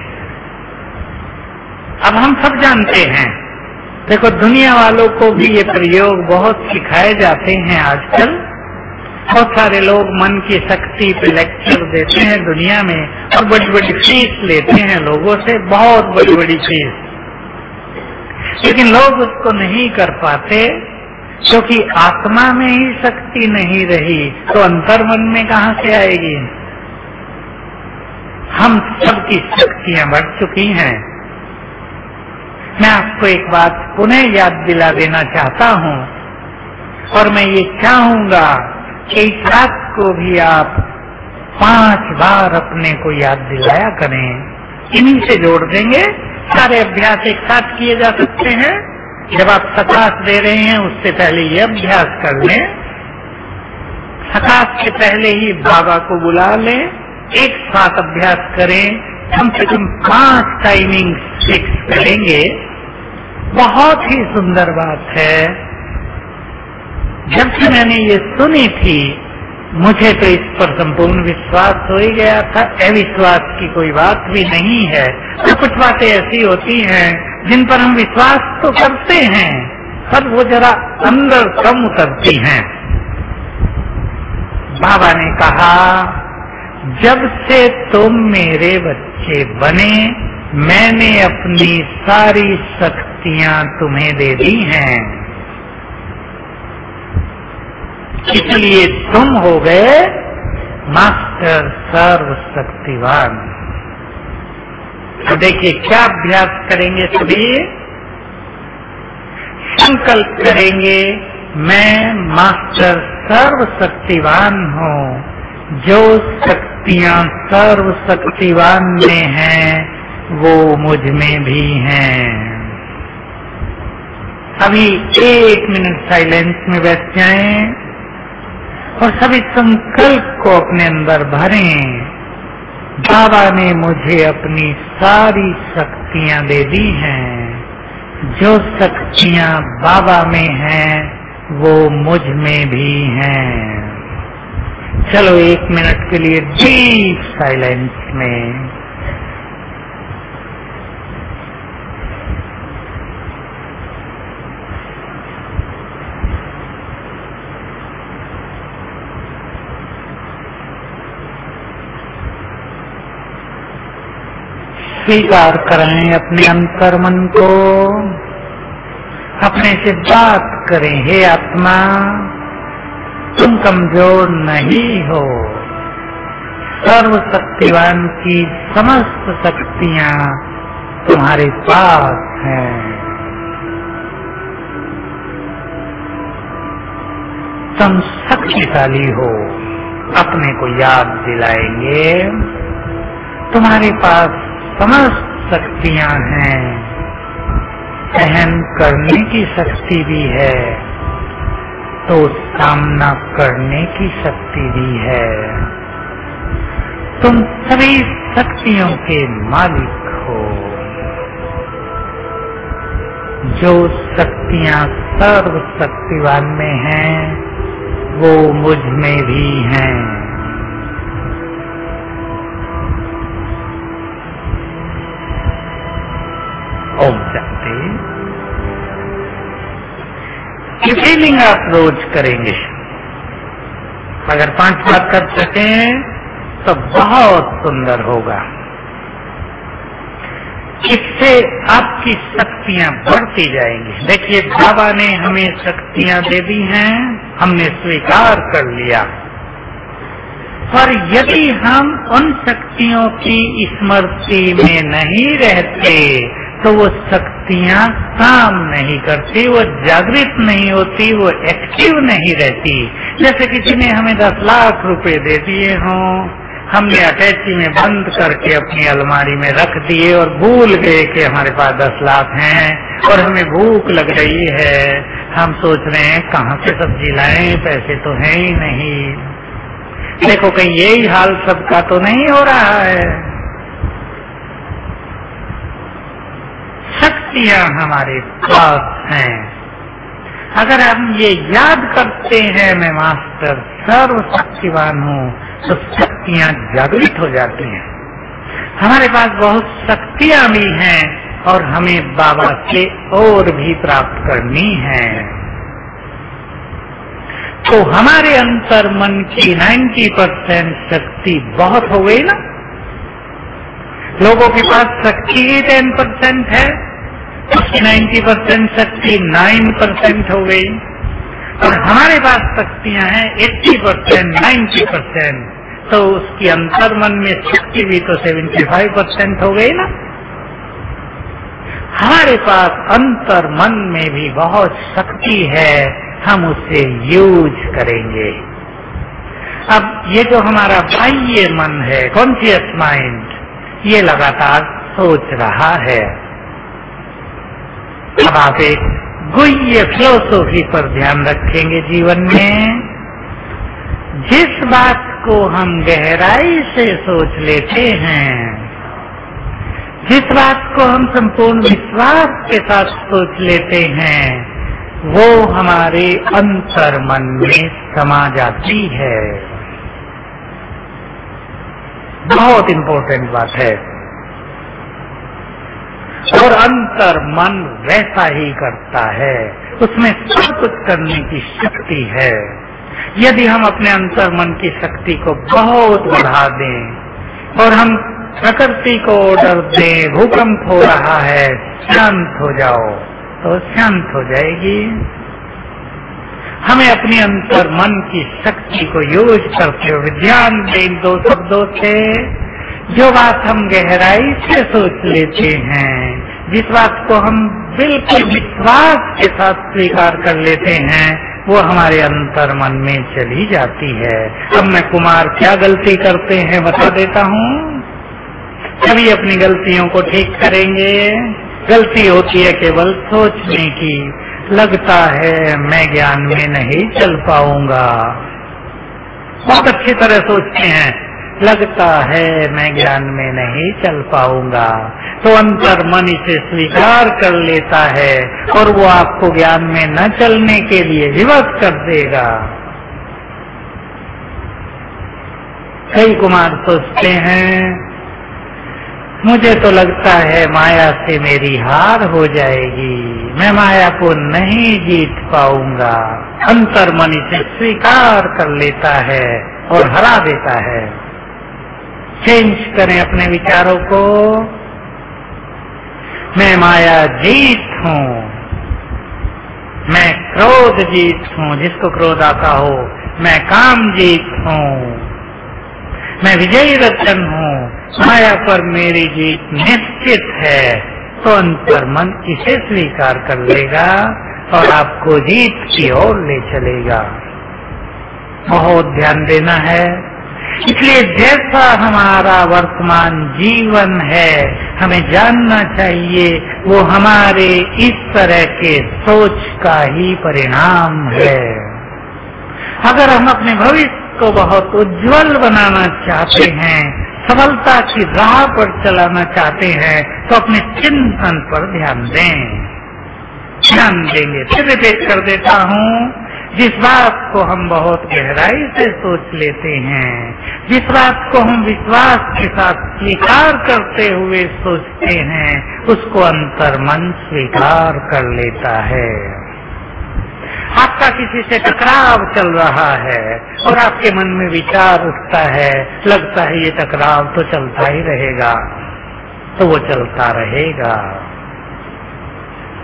अब हम सब जानते हैं, देखो दुनिया वालों को भी ये प्रयोग बहुत सिखाए जाते हैं आजकल। बहुत सारे लोग मन की शक्ति पे लेक्चर देते हैं दुनिया में और बड़ी बड़ी फीस लेते हैं लोगों से, बहुत बड़ी बड़ी फीस, लेकिन लोग उसको नहीं कर पाते क्योंकि आत्मा में ही शक्ति नहीं रही तो अंतर्मन में कहां से आएगी। हम सबकी शक्तियां बढ़ चुकी हैं। मैं आपको एक बात पुनः याद दिला देना चाहता हूं और मैं ये चाहूंगा कि इस बात को भी आप पांच बार अपने को याद दिलाया करें। इन्हीं से जोड़ देंगे, सारे अभ्यास एक साथ किए जा सकते हैं। जब आप सकाश दे रहे हैं उससे पहले ये अभ्यास कर लें, सकाश से पहले ही बाबा को बुला लें, एक साथ अभ्यास करें, कम से कम पांच टाइमिंग फिक्स करेंगे। बहुत ही सुंदर बात है। जब से मैंने ये सुनी थी मुझे तो इस पर संपूर्ण विश्वास हो ही गया था, अविश्वास की कोई बात भी नहीं है। तो कुछ बातें ऐसी होती हैं जिन पर हम विश्वास तो करते हैं पर वो जरा अंदर कम उतरती हैं। बाबा ने कहा, जब से तुम मेरे बच्चे बने मैंने अपनी सारी शक्तियां तुम्हें दे दी हैं, इसलिए तुम हो गए मास्टर सर्वशक्तिवान। तो देखिए क्या अभ्यास करेंगे सभी, संकल्प करेंगे मैं मास्टर सर्वशक्तिवान हूँ, जो शक्तियां सर्वशक्तिवान में हैं वो मुझ में भी हैं। अभी एक मिनट साइलेंस में बैठ जाएं और सभी संकल्प को अपने अंदर भरें। बाबा ने मुझे अपनी सारी शक्तियां दे दी हैं, जो शक्तियां बाबा में हैं वो मुझ में भी हैं। चलो एक मिनट के लिए डीप साइलेंस में स्वीकार करें अपने अंतर्मन को, अपने से बात करें, हे आत्मा तुम कमजोर नहीं हो, सर्वशक्तिवान की समस्त शक्तियां तुम्हारे पास हैं। तुम शक्तिशाली हो, अपने को याद दिलाएंगे तुम्हारे पास समस्त शक्तियां हैं, सहन करने की शक्ति भी है तो सामना करने की शक्ति भी है। तुम सभी शक्तियों के मालिक हो, जो शक्तियां सर्वशक्तिवान में हैं वो मुझ में भी हैं। ओम शांति। ये फीलिंग आप रोज करेंगे, अगर पांच बार कर सकें तो बहुत सुंदर होगा। इससे आपकी शक्तियां बढ़ती जाएंगी। देखिए बाबा ने हमें शक्तियां दे दी हैं, हमने स्वीकार कर लिया। पर यदि हम उन शक्तियों की स्मृति में नहीं रहते तो वो शक्तियां काम नहीं करती, वो जागृत नहीं होती, वो एक्टिव नहीं रहती। जैसे किसी ने हमें दस लाख रुपए दे दिए हों, हमने अटैची में बंद करके अपनी अलमारी में रख दिए और भूल गए कि हमारे पास दस लाख हैं और हमें भूख लग रही है। हम सोच रहे हैं कहाँ से सब्जी लाएं, पैसे तो हैं ही नहीं। देखो कहीं यही हाल सबका तो नहीं हो रहा है। शक्तियां हमारे पास हैं। अगर हम ये याद करते हैं मैं मास्टर सर्वशक्तिवान हूँ, तो शक्तियां जागृत हो जाती हैं। हमारे पास बहुत शक्तियां भी हैं और हमें बाबा से और भी प्राप्त करनी है। तो हमारे अंतर मन की नब्बे परसेंट शक्ति बहुत हो गई ना। लोगों के पास शक्ति ही दस परसेंट है, उसकी नब्बे परसेंट शक्ति नौ परसेंट हो गई, और हमारे पास शक्तियां हैं अस्सी परसेंट नब्बे परसेंट, तो उसकी अंतर मन में शक्ति भी तो पचहत्तर परसेंट हो गई ना। हमारे पास अंतर मन में भी बहुत शक्ति है, हम उसे यूज करेंगे। अब ये जो हमारा बाह्य मन है, कॉन्शियस माइंड, ये लगातार सोच रहा है। अब आप एक गुह्य फिलोसॉफी पर ध्यान रखेंगे जीवन में। जिस बात को हम गहराई से सोच लेते हैं, जिस बात को हम संपूर्ण विश्वास के साथ सोच लेते हैं, वो हमारे अंतर मन में समा जाती है। बहुत इंपॉर्टेंट बात है। और अंतर मन वैसा ही करता है, उसमें सब कुछ करने की शक्ति है। यदि हम अपने अंतर मन की शक्ति को बहुत बढ़ा दें और हम प्रकृति को ऑर्डर दें, भूकंप हो रहा है, शांत हो जाओ, तो शांत हो जाएगी। हमें अपनी अंतर मन की शक्ति को यूज करते हुए ध्यान दें दो शब्दों से। जो बात हम गहराई से सोच लेते हैं, जिस बात को हम बिल्कुल विश्वास के साथ स्वीकार कर लेते हैं, वो हमारे अंतर मन में चली जाती है। अब मैं कुमार क्या गलती करते हैं बता देता हूँ। सभी अपनी गलतियों को ठीक करेंगे। गलती होती है केवल सोचने की। लगता है मैं ज्ञान में नहीं चल पाऊंगा। बहुत अच्छी तरह सोचते हैं, लगता है मैं ज्ञान में नहीं चल पाऊंगा, तो अंतर मन इसे स्वीकार कर लेता है और वो आपको ज्ञान में न चलने के लिए विवश कर देगा। कई कुमार सोचते हैं, मुझे तो लगता है माया से मेरी हार हो जाएगी, मैं माया को नहीं जीत पाऊंगा। अंतर मन इसे स्वीकार कर लेता है और हरा देता है। चेंज करें अपने विचारों को। मैं माया जीत हूँ, मैं क्रोध जीत हूँ, जिसको क्रोध आता हो, मैं काम जीत हूँ, मैं विजयी रतन हूँ, माया पर मेरी जीत निश्चित है। तो अंतर मन इसे स्वीकार कर लेगा और आपको जीत की ओर ले चलेगा। बहुत ध्यान देना है। इसलिए जैसा हमारा वर्तमान जीवन है, हमें जानना चाहिए वो हमारे इस तरह के सोच का ही परिणाम है। अगर हम अपने भविष्य को बहुत उज्जवल बनाना चाहते हैं, सफलता की राह पर चलाना चाहते हैं, तो अपने चिंतन पर ध्यान दें। ध्यान देंगे। फिर रिपीट कर देता हूँ, जिस बात को हम बहुत गहराई से सोच लेते हैं, जिस बात को हम विश्वास के साथ स्वीकार करते हुए सोचते हैं, उसको अंतर मन स्वीकार कर लेता है। आपका किसी से टकराव चल रहा है और आपके मन में विचार उठता है, लगता है ये टकराव तो चलता ही रहेगा, तो वो चलता रहेगा।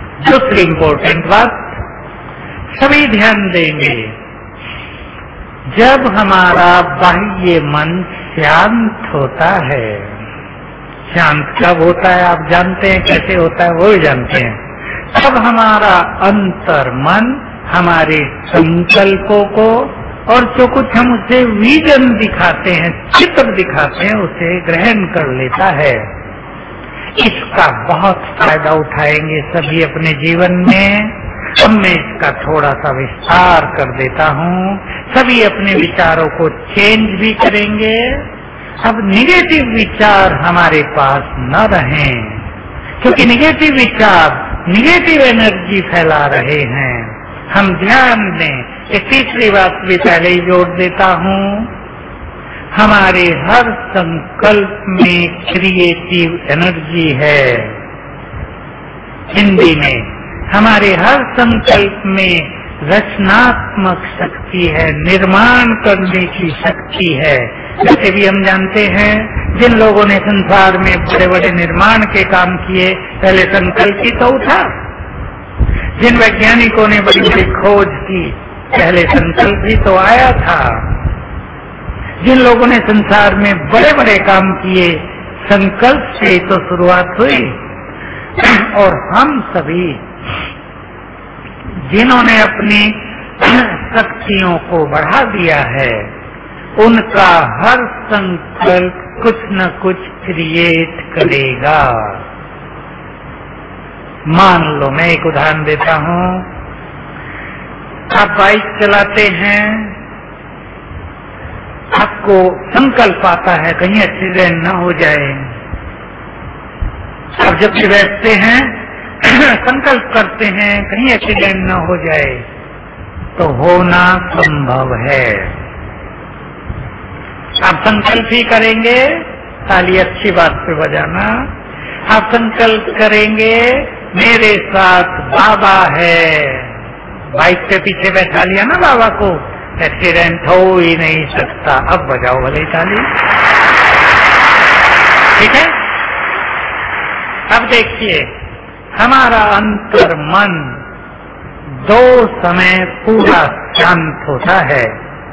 दूसरी इम्पोर्टेंट बात, सभी ध्यान देंगे। जब हमारा बाह्य मन शांत होता है, शांत कब होता है आप जानते हैं, कैसे होता है वो भी जानते हैं, तब हमारा अंतर मन हमारे संकल्पों को और जो कुछ हम उसे विजन दिखाते हैं, चित्र दिखाते हैं, उसे ग्रहण कर लेता है। इसका बहुत फायदा उठाएंगे सभी अपने जीवन में। अब मैं इसका थोड़ा सा विस्तार कर देता हूँ। सभी अपने विचारों को चेंज भी करेंगे। अब निगेटिव विचार हमारे पास न रहें, क्योंकि निगेटिव विचार निगेटिव एनर्जी फैला रहे हैं। हम ध्यान दें। एक तीसरी बात भी पहले ही जोड़ देता हूँ, हमारे हर संकल्प में क्रिएटिव एनर्जी है। हिंदी में हमारे हर संकल्प में रचनात्मक शक्ति है, निर्माण करने की शक्ति है। जैसे भी हम जानते हैं, जिन लोगों ने संसार में बड़े बड़े निर्माण के काम किए, पहले संकल्प ही तो उठा। जिन वैज्ञानिकों ने बड़ी बड़ी खोज की, पहले संकल्प ही तो आया था। जिन लोगों ने संसार में बड़े बड़े काम किए, संकल्प से तो शुरुआत हुई। और हम सभी जिन्होंने अपनी शक्तियों को बढ़ा दिया है, उनका हर संकल्प कुछ न कुछ क्रिएट करेगा। मान लो, मैं एक उदाहरण देता हूँ। आप बाइक चलाते हैं, आपको संकल्प आता है कहीं एक्सीडेंट न हो जाए। आप जब भी बैठते हैं संकल्प करते हैं कहीं एक्सीडेंट न हो जाए, तो होना संभव है। आप संकल्प ही करेंगे, ताली अच्छी बात पे बजाना। आप संकल्प करेंगे मेरे साथ बाबा है, बाइक पे पीछे बैठा लिया ना बाबा को, एक्सीडेंट हो ही नहीं सकता। अब बजाओ भले ताली, ठीक है। अब देखिए, हमारा अंतर मन दो समय पूरा शांत होता है।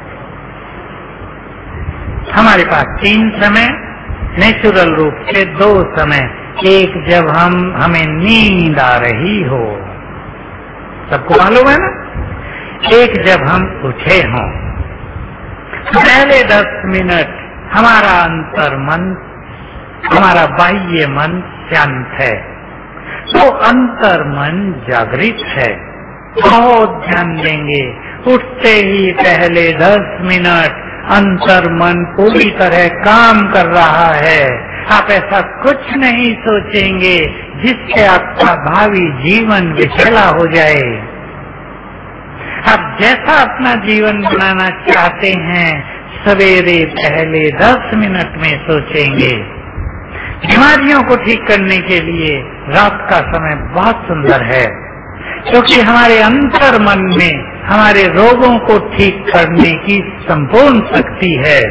हमारे पास तीन समय नेचुरल रूप से, दो समय, एक जब हम हमें नींद आ रही हो, सबको मालूम है ना, एक जब हम उठे हों। पहले दस मिनट हमारा अंतर मन, हमारा बाह्य मन शांत है, तो अंतर मन जागृत है। बहुत ध्यान देंगे। उठते ही पहले दस मिनट अंतर मन पूरी तरह काम कर रहा है। आप ऐसा कुछ नहीं सोचेंगे जिससे आपका भावी जीवन विफला हो जाए। आप जैसा अपना जीवन बनाना चाहते हैं, सवेरे पहले दस मिनट में सोचेंगे। बीमारियों को ठीक करने के लिए रात का समय बहुत सुंदर है, क्योंकि हमारे अंतर मन में हमारे रोगों को ठीक करने की संपूर्ण शक्ति है।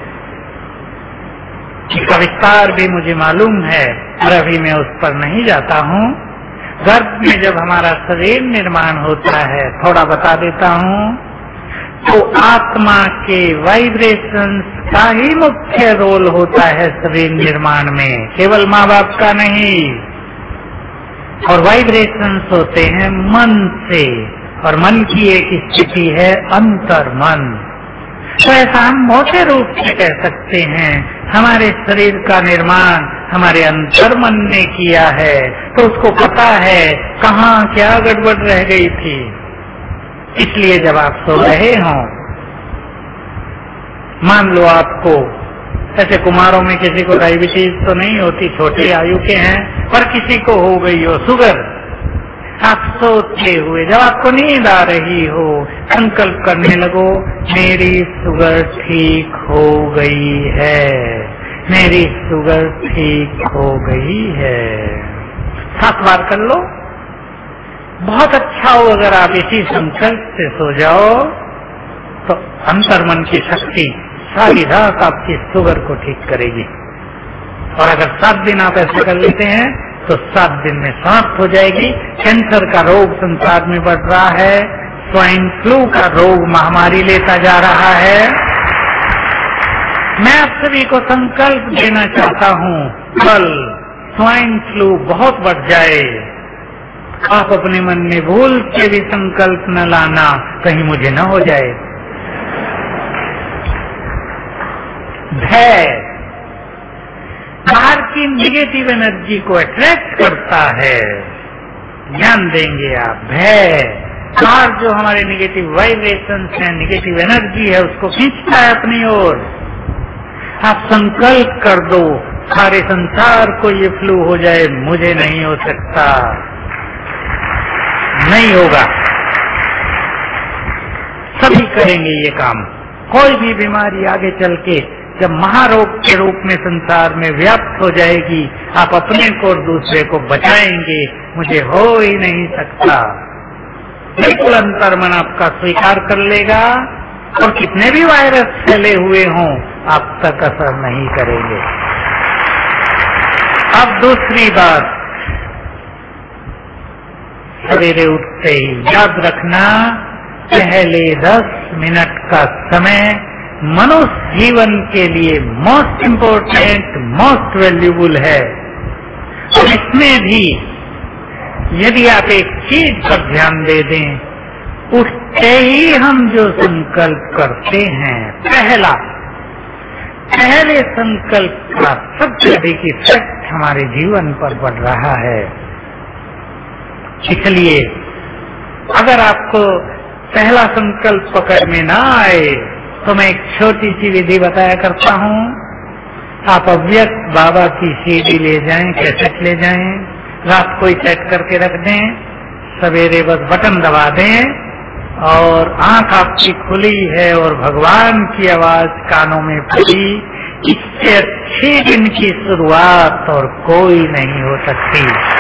इसका विस्तार भी मुझे मालूम है, और अभी मैं उस पर नहीं जाता हूँ। गर्भ में जब हमारा शरीर निर्माण होता है, थोड़ा बता देता हूँ, तो आत्मा के वाइब्रेशंस का ही मुख्य रोल होता है शरीर निर्माण में, केवल माँ बाप का नहीं। और वाइब्रेशंस होते हैं मन से, और मन की एक स्थिति है अंतर मन। तो ऐसा हम मोटे रूप से कह सकते हैं, हमारे शरीर का निर्माण हमारे अंतर मन ने किया है, तो उसको पता है कहाँ क्या गड़बड़ रह गई थी। इसलिए जब आप सो रहे हों, मान लो आपको, ऐसे कुमारों में किसी को डायबिटीज तो नहीं होती, छोटी आयु के हैं, पर किसी को हो गई हो शुगर, आप सोते हुए जब आपको नींद आ रही हो, संकल्प करने लगो मेरी शुगर ठीक हो गई है, मेरी शुगर ठीक हो गई है। सात बार कर लो। बहुत अच्छा हो अगर आप इसी संकल्प से सो जाओ, तो अंतर्मन की शक्ति सारी रात आपकी शुगर को ठीक करेगी। और अगर सात दिन आप ऐसा कर लेते हैं तो सात दिन में समाप्त हो जाएगी। कैंसर का रोग संसार में बढ़ रहा है, स्वाइन फ्लू का रोग महामारी लेता जा रहा है। मैं आप सभी को संकल्प देना चाहता हूँ, कल स्वाइन फ्लू बहुत बढ़ जाए, आप अपने मन में भूल के भी संकल्प न लाना कहीं मुझे न हो जाए। भय बाहर की निगेटिव एनर्जी को अट्रैक्ट करता है, ध्यान देंगे आप। भय बाहर जो हमारे निगेटिव वाइब्रेशंस हैं, निगेटिव एनर्जी है, उसको खींचता है अपनी ओर। आप संकल्प कर दो, सारे संसार को ये फ्लू हो जाए, मुझे नहीं हो सकता, नहीं होगा। सभी करेंगे ये काम। कोई भी बीमारी आगे चल के जब महारोग के रूप में संसार में व्याप्त हो जाएगी, आप अपने को और दूसरे को बचाएंगे, मुझे हो ही नहीं सकता। बिल्कुल अंतर्मन आपका स्वीकार कर लेगा और कितने भी वायरस फैले हुए हों आप तक असर नहीं करेंगे। अब दूसरी बात, सवेरे उठते ही याद रखना, पहले दस मिनट का समय मनुष्य जीवन के लिए मोस्ट इम्पोर्टेंट, मोस्ट वैल्यूबल है। और इसमें भी यदि आप एक चीज पर ध्यान दे दें, उठते ही हम जो संकल्प करते हैं, पहला पहले संकल्प का सबसे अधिक इफेक्ट हमारे जीवन पर पड़ रहा है। इसलिए अगर आपको पहला संकल्प पकड़ में ना आए तो मैं एक छोटी सी विधि बताया करता हूँ। आप अव्यक्त बाबा की सीडी ले जाएं, कैसेट ले जाएं, रात को ही सेट करके रख दें, सवेरे बस बटन दबा दें और आंख आपकी खुली है और भगवान की आवाज कानों में पड़ी। इससे अच्छे दिन की शुरुआत और कोई नहीं हो सकती।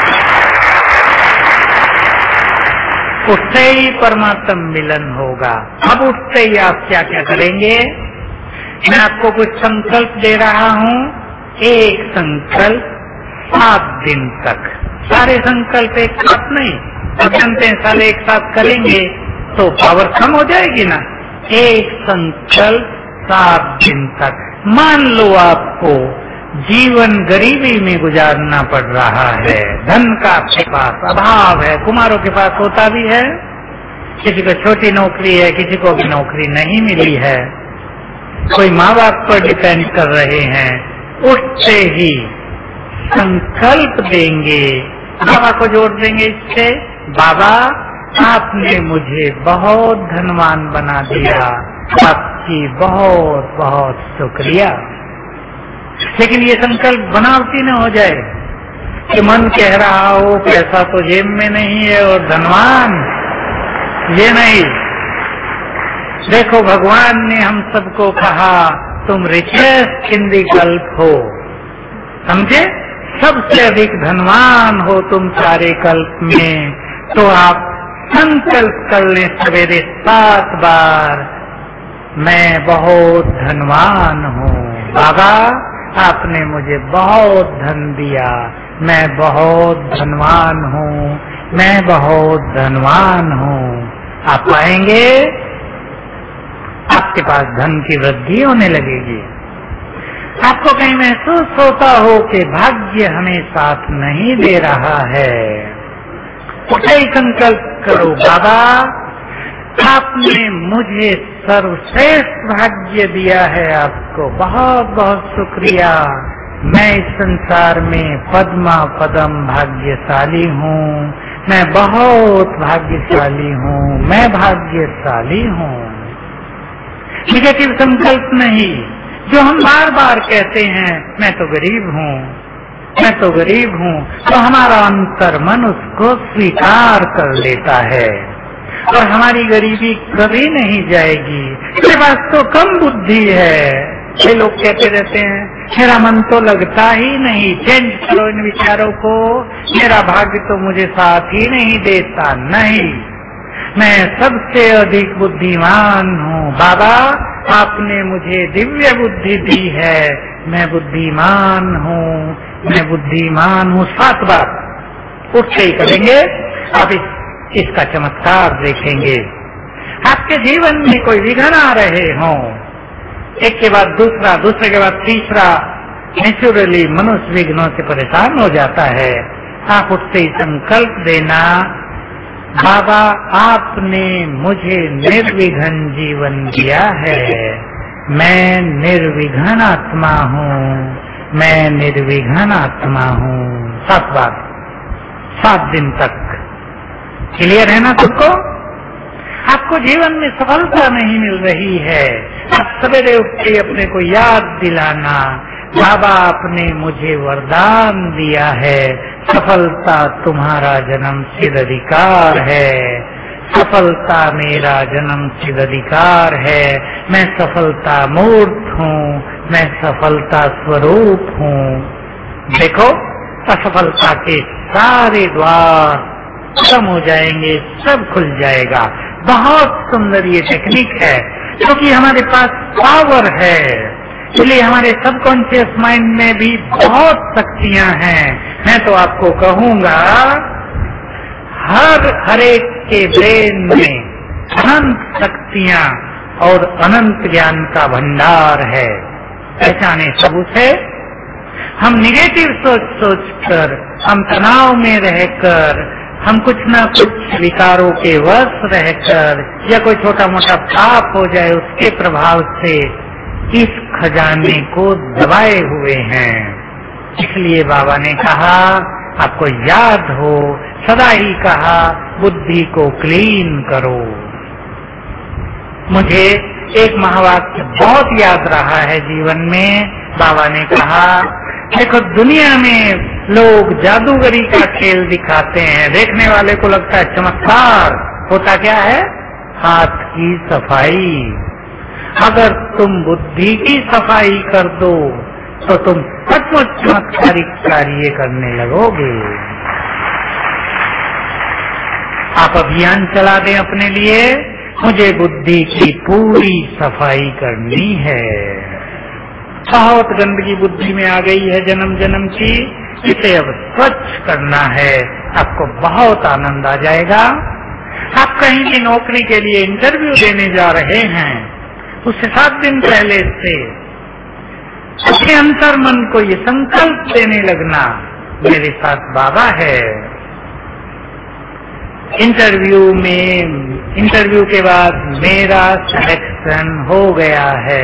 उठते ही परमात्म मिलन होगा। अब उठते ही आप क्या क्या करेंगे, मैं आपको कुछ संकल्प दे रहा हूँ। एक संकल्प सात दिन तक, सारे संकल्प एक साथ नहीं, अब जानते हैं सारे एक साथ करेंगे तो पावर कम हो जाएगी ना। एक संकल्प सात दिन तक। मान लो आपको जीवन गरीबी में गुजारना पड़ रहा है, धन का आपके पास अभाव है, कुमारों के पास होता भी है, किसी को छोटी नौकरी है, किसी को भी नौकरी नहीं मिली है, कोई माँ बाप पर डिपेंड कर रहे हैं। उठते ही संकल्प देंगे, बाबा को जोड़ देंगे इससे, बाबा आपने मुझे बहुत धनवान बना दिया, आपकी बहुत बहुत शुक्रिया। लेकिन ये संकल्प बनावटी न हो जाए कि मन कह रहा हो पैसा तो जेब में नहीं है और धनवान, ये नहीं। देखो भगवान ने हम सबको कहा तुम रिचेस्ट इन द कल्प हो, समझे, सबसे अधिक धनवान हो तुम सारे कल्प में। तो आप संकल्प कर लें सवेरे सात बार, मैं बहुत धनवान हूँ, बाबा आपने मुझे बहुत धन दिया, मैं बहुत धनवान हूँ, मैं बहुत धनवान हूँ। आप पाएंगे आपके पास धन की वृद्धि होने लगेगी। आपको कहीं महसूस होता हो कि भाग्य हमें साथ नहीं दे रहा है, उठे ही संकल्प करो, बाबा आपने मुझे सर्वश्रेष्ठ भाग्य दिया है, आपको बहुत बहुत शुक्रिया। मैं इस संसार में पद्मा पदम भाग्यशाली हूँ, मैं बहुत भाग्यशाली हूँ, मैं भाग्यशाली हूँ। निगेटिव संकल्प नहीं, जो हम बार बार कहते हैं मैं तो गरीब हूँ, मैं तो गरीब हूँ, तो हमारा अंतर्मन उसको स्वीकार कर लेता है और हमारी गरीबी कभी नहीं जाएगी। मेरे पास तो कम बुद्धि है, ये लोग कहते रहते हैं मेरा मन तो लगता ही नहीं, चेंज करो इन विचारों को, मेरा भाग्य तो मुझे साथ ही नहीं देता। नहीं, मैं सबसे अधिक बुद्धिमान हूँ, बाबा आपने मुझे दिव्य बुद्धि दी है, मैं बुद्धिमान हूँ, मैं बुद्धिमान हूँ। सात बार उठते ही करेंगे, आप इस, इसका चमत्कार देखेंगे। आपके जीवन में कोई विघ्न आ रहे हों, एक के बाद दूसरा, दूसरे के बाद तीसरा, नेचुरली मनुष्य विघ्नों से परेशान हो जाता है। आप उससे संकल्प देना, बाबा आपने मुझे निर्विघ्न जीवन दिया है, मैं निर्विघ्न आत्मा हूँ, मैं निर्विघ्न आत्मा हूँ। सात बार, सात दिन तक क्लियर है ना सबको? आपको जीवन में सफलता नहीं मिल रही है, आप सवेरे उठ के अपने को याद दिलाना, बाबा आपने मुझे वरदान दिया है, सफलता तुम्हारा जन्म सिद्ध अधिकार है, सफलता मेरा जन्म सिद्ध अधिकार है, मैं सफलता मूर्त हूँ, मैं सफलता स्वरूप हूँ। देखो असफलता के सारे द्वार खत्म हो जाएंगे, सब खुल जाएगा। बहुत सुंदर ये टेक्निक है, क्योंकि हमारे पास पावर है, इसलिए हमारे सबकॉन्शियस माइंड में भी बहुत शक्तियां हैं। मैं तो आपको कहूंगा हर हर एक के ब्रेन में अनंत शक्तियां और अनंत ज्ञान का भंडार है। पहचाने सब उसे। हम निगेटिव सोच सोच कर, हम तनाव में रहकर, हम कुछ ना कुछ विकारों के वश रहकर, या कोई छोटा मोटा पाप हो जाए उसके प्रभाव से इस खजाने को दबाए हुए हैं। इसलिए बाबा ने कहा, आपको याद हो, सदा ही कहा, बुद्धि को क्लीन करो। मुझे एक महावाक्य बहुत याद रहा है जीवन में। बाबा ने कहा, देखो दुनिया में लोग जादूगरी का खेल दिखाते हैं, देखने वाले को लगता है चमत्कार, होता क्या है? हाथ की सफाई। अगर तुम बुद्धि की सफाई कर दो तो तुम सचमुच चमत्कारिक कार्य करने लगोगे। आप अभियान चला दें अपने लिए, मुझे बुद्धि की पूरी सफाई करनी है। बहुत गंदगी बुद्धि में आ गई है जन्म जन्म की, इसे अब स्वच्छ करना है। आपको बहुत आनंद आ जाएगा। आप कहीं भी नौकरी के लिए इंटरव्यू देने जा रहे हैं, उससे सात दिन पहले से अपने अंतर मन को ये संकल्प देने लगना, मेरे साथ बाबा है। इंटरव्यू में इंटरव्यू के बाद मेरा सिलेक्शन हो गया है।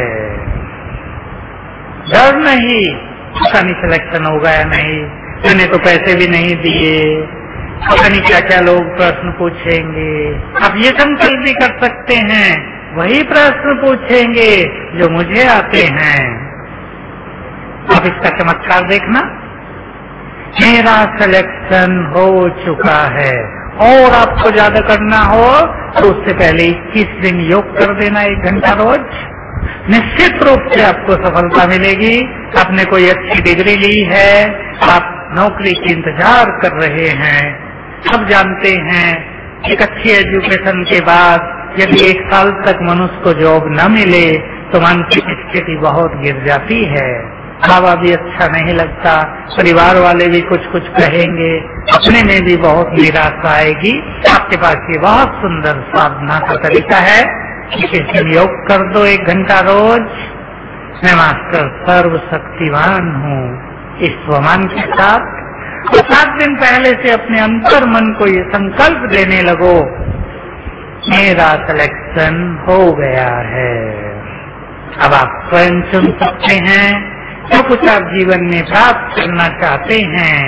डर नहीं, पता नहीं सिलेक्शन होगा या नहीं, मैंने तो पैसे भी नहीं दिए, पता नहीं क्या क्या लोग प्रश्न पूछेंगे। आप ये संकल्प भी कर सकते हैं, वही प्रश्न पूछेंगे जो मुझे आते हैं। अब इसका चमत्कार देखना, मेरा सिलेक्शन हो चुका है। और आपको ज्यादा करना हो तो उससे पहले इक्कीस दिन योग कर देना, एक घंटा रोज। निश्चित रूप से आपको सफलता मिलेगी। आपने कोई अच्छी डिग्री ली है, आप नौकरी की इंतजार कर रहे हैं। सब जानते हैं एक अच्छी एजुकेशन के बाद यदि एक साल तक मनुष्य को जॉब न मिले तो मानसिक स्थिति बहुत गिर जाती है। बाबा भी अच्छा नहीं लगता, परिवार वाले भी कुछ कुछ कहेंगे, अपने में भी बहुत निराशा आएगी। आपके पास ये बहुत सुंदर साधना का तरीका है, इसे योग कर दो एक घंटा रोज। मैं मास्टर सर्वशक्तिवान हूँ इस स्वमान के साथ। तो सात दिन पहले से अपने अंतर मन को ये संकल्प देने लगो, मेरा सिलेक्शन हो गया है। अब आप स्वयं चुन सकते हैं जो कुछ आप जीवन में प्राप्त करना चाहते हैं।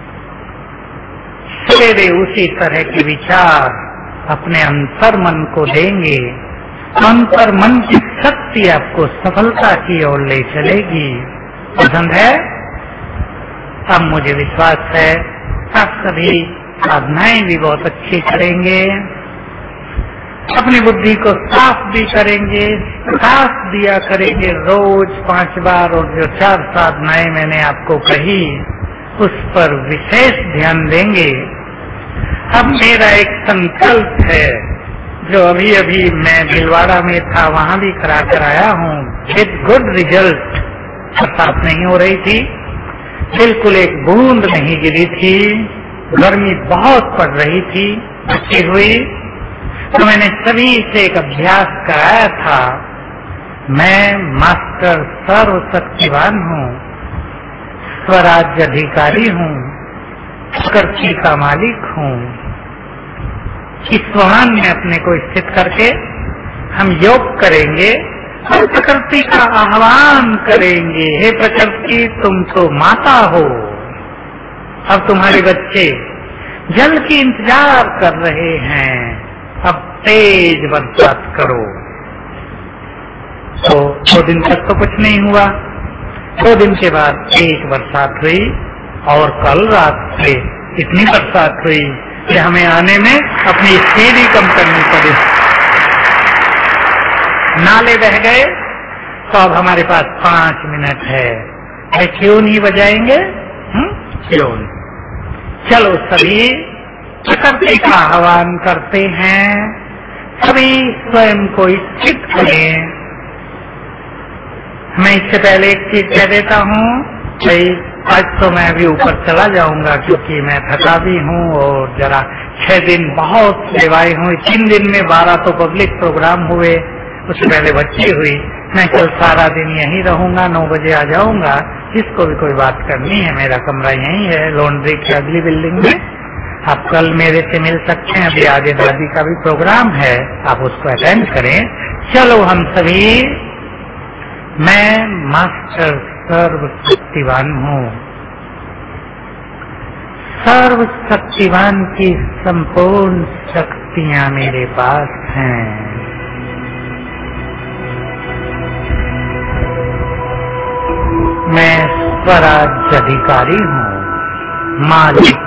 सवेरे उसी तरह के विचार अपने अंतर मन को देंगे, अंतर मन की शक्ति आपको सफलता की ओर ले चलेगी। पसंद है? अब मुझे विश्वास है आप सभी साधनाएं भी बहुत अच्छी करेंगे, अपनी बुद्धि को साफ भी करेंगे, प्रकाश दिया करेंगे रोज पांच बार। और जो चार साधनाएं मैंने आपको कही उस पर विशेष ध्यान देंगे। अब मेरा एक संकल्प है जो अभी अभी मैं भिलवाड़ा में था, वहां भी करा कर आया हूँ विद गुड रिजल्ट। बरसात नहीं हो रही थी, बिल्कुल एक बूंद नहीं गिरी थी, गर्मी बहुत पड़ रही थी, अच्छी हुई। तो मैंने सभी से एक अभ्यास कराया था। मैं मास्टर सर्वशक्तिवान हूँ, स्वराज्य अधिकारी हूँ, प्रकृति का मालिक हूँ। इस स्वमान में अपने को स्थित करके हम योग करेंगे और प्रकृति का आह्वान करेंगे। हे प्रकृति, तुम तो माता हो, अब तुम्हारे बच्चे जल की इंतजार कर रहे हैं, अब तेज बरसात करो। तो दो दिन तक तो कुछ नहीं हुआ। दो दिन के बाद तेज बरसात हुई और कल रात से इतनी बरसात हुई कि हमें आने में अपनी स्पीड ही कम करनी पड़ी। नाले बह गए तो अब हमारे पास पांच मिनट है। अरे क्यों नहीं बजाएंगे? हम्म क्यों नहीं? चलो सभी प्रकृति का आह्वान करते हैं। सभी स्वयं को स्थित करें। मैं इससे पहले एक चीज कह देता हूँ, भाई आज तो मैं अभी ऊपर चला जाऊंगा क्योंकि मैं थका भी हूँ और जरा छह दिन बहुत सेवाएं हुई। तीन दिन में बारह तो पब्लिक प्रोग्राम हुए, उससे पहले बच्ची हुई। मैं कल सारा दिन यहीं रहूंगा, नौ बजे आ जाऊंगा। जिसको भी कोई बात करनी है, मेरा कमरा यहीं है लॉन्ड्री की अगली बिल्डिंग में। आप कल मेरे से मिल सकते हैं। अभी आगे दादी का भी प्रोग्राम है, आप उसको अटेंड करें। चलो हम सभी, मैं मास्टर सर्वशक्तिवान हूँ, सर्वशक्तिवान की संपूर्ण शक्तियाँ मेरे पास हैं। मैं स्वराज्य अधिकारी हूँ, मालिक,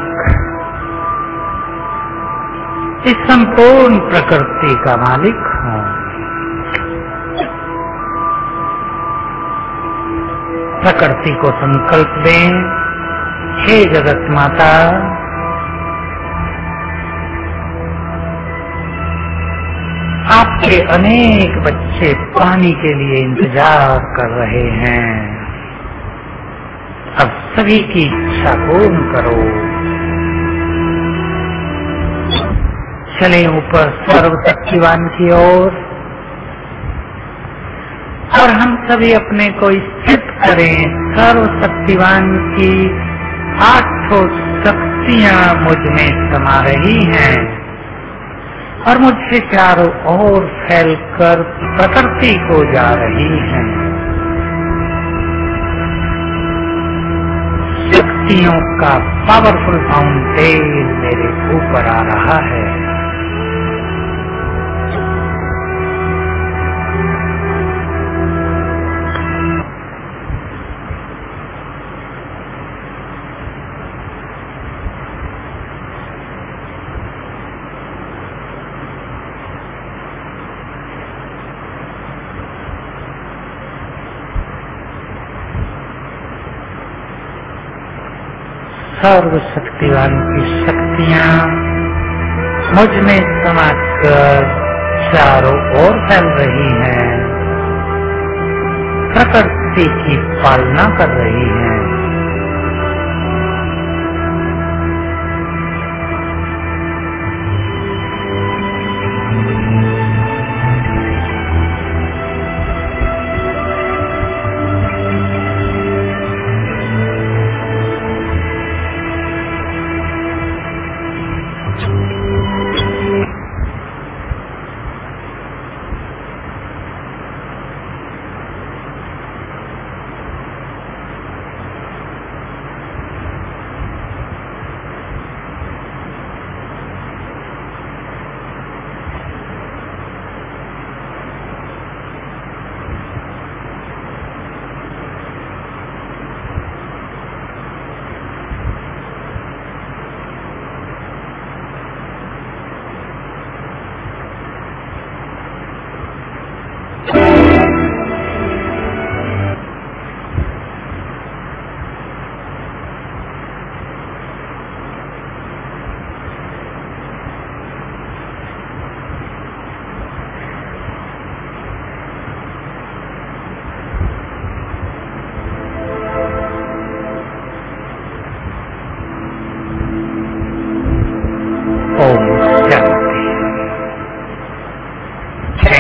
इस संपूर्ण प्रकृति का मालिक हूँ। प्रकृति को संकल्प दें, हे जगत माता, आपके अनेक बच्चे पानी के लिए इंतजार कर रहे हैं। अब सभी की इच्छा पूर्ण करो। चले ऊपर सर्वशक्तिवान की ओर और हम सभी अपने को स्थित करें। सर्वशक्तिवान की आठों शक्तियां मुझ में समा रही हैं और मुझसे चारों ओर फैलकर प्रकृति को जा रही हैं। शक्तियों का पावरफुल फाउंटेन मेरे ऊपर आ रहा है। सर्वशक्तिवान की शक्तियां मुझ में समाकर चारों ओर फैल रही हैं, प्रकृति की पालना कर रही हैं।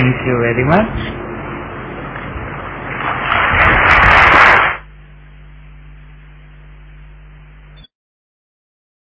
Thank you very much.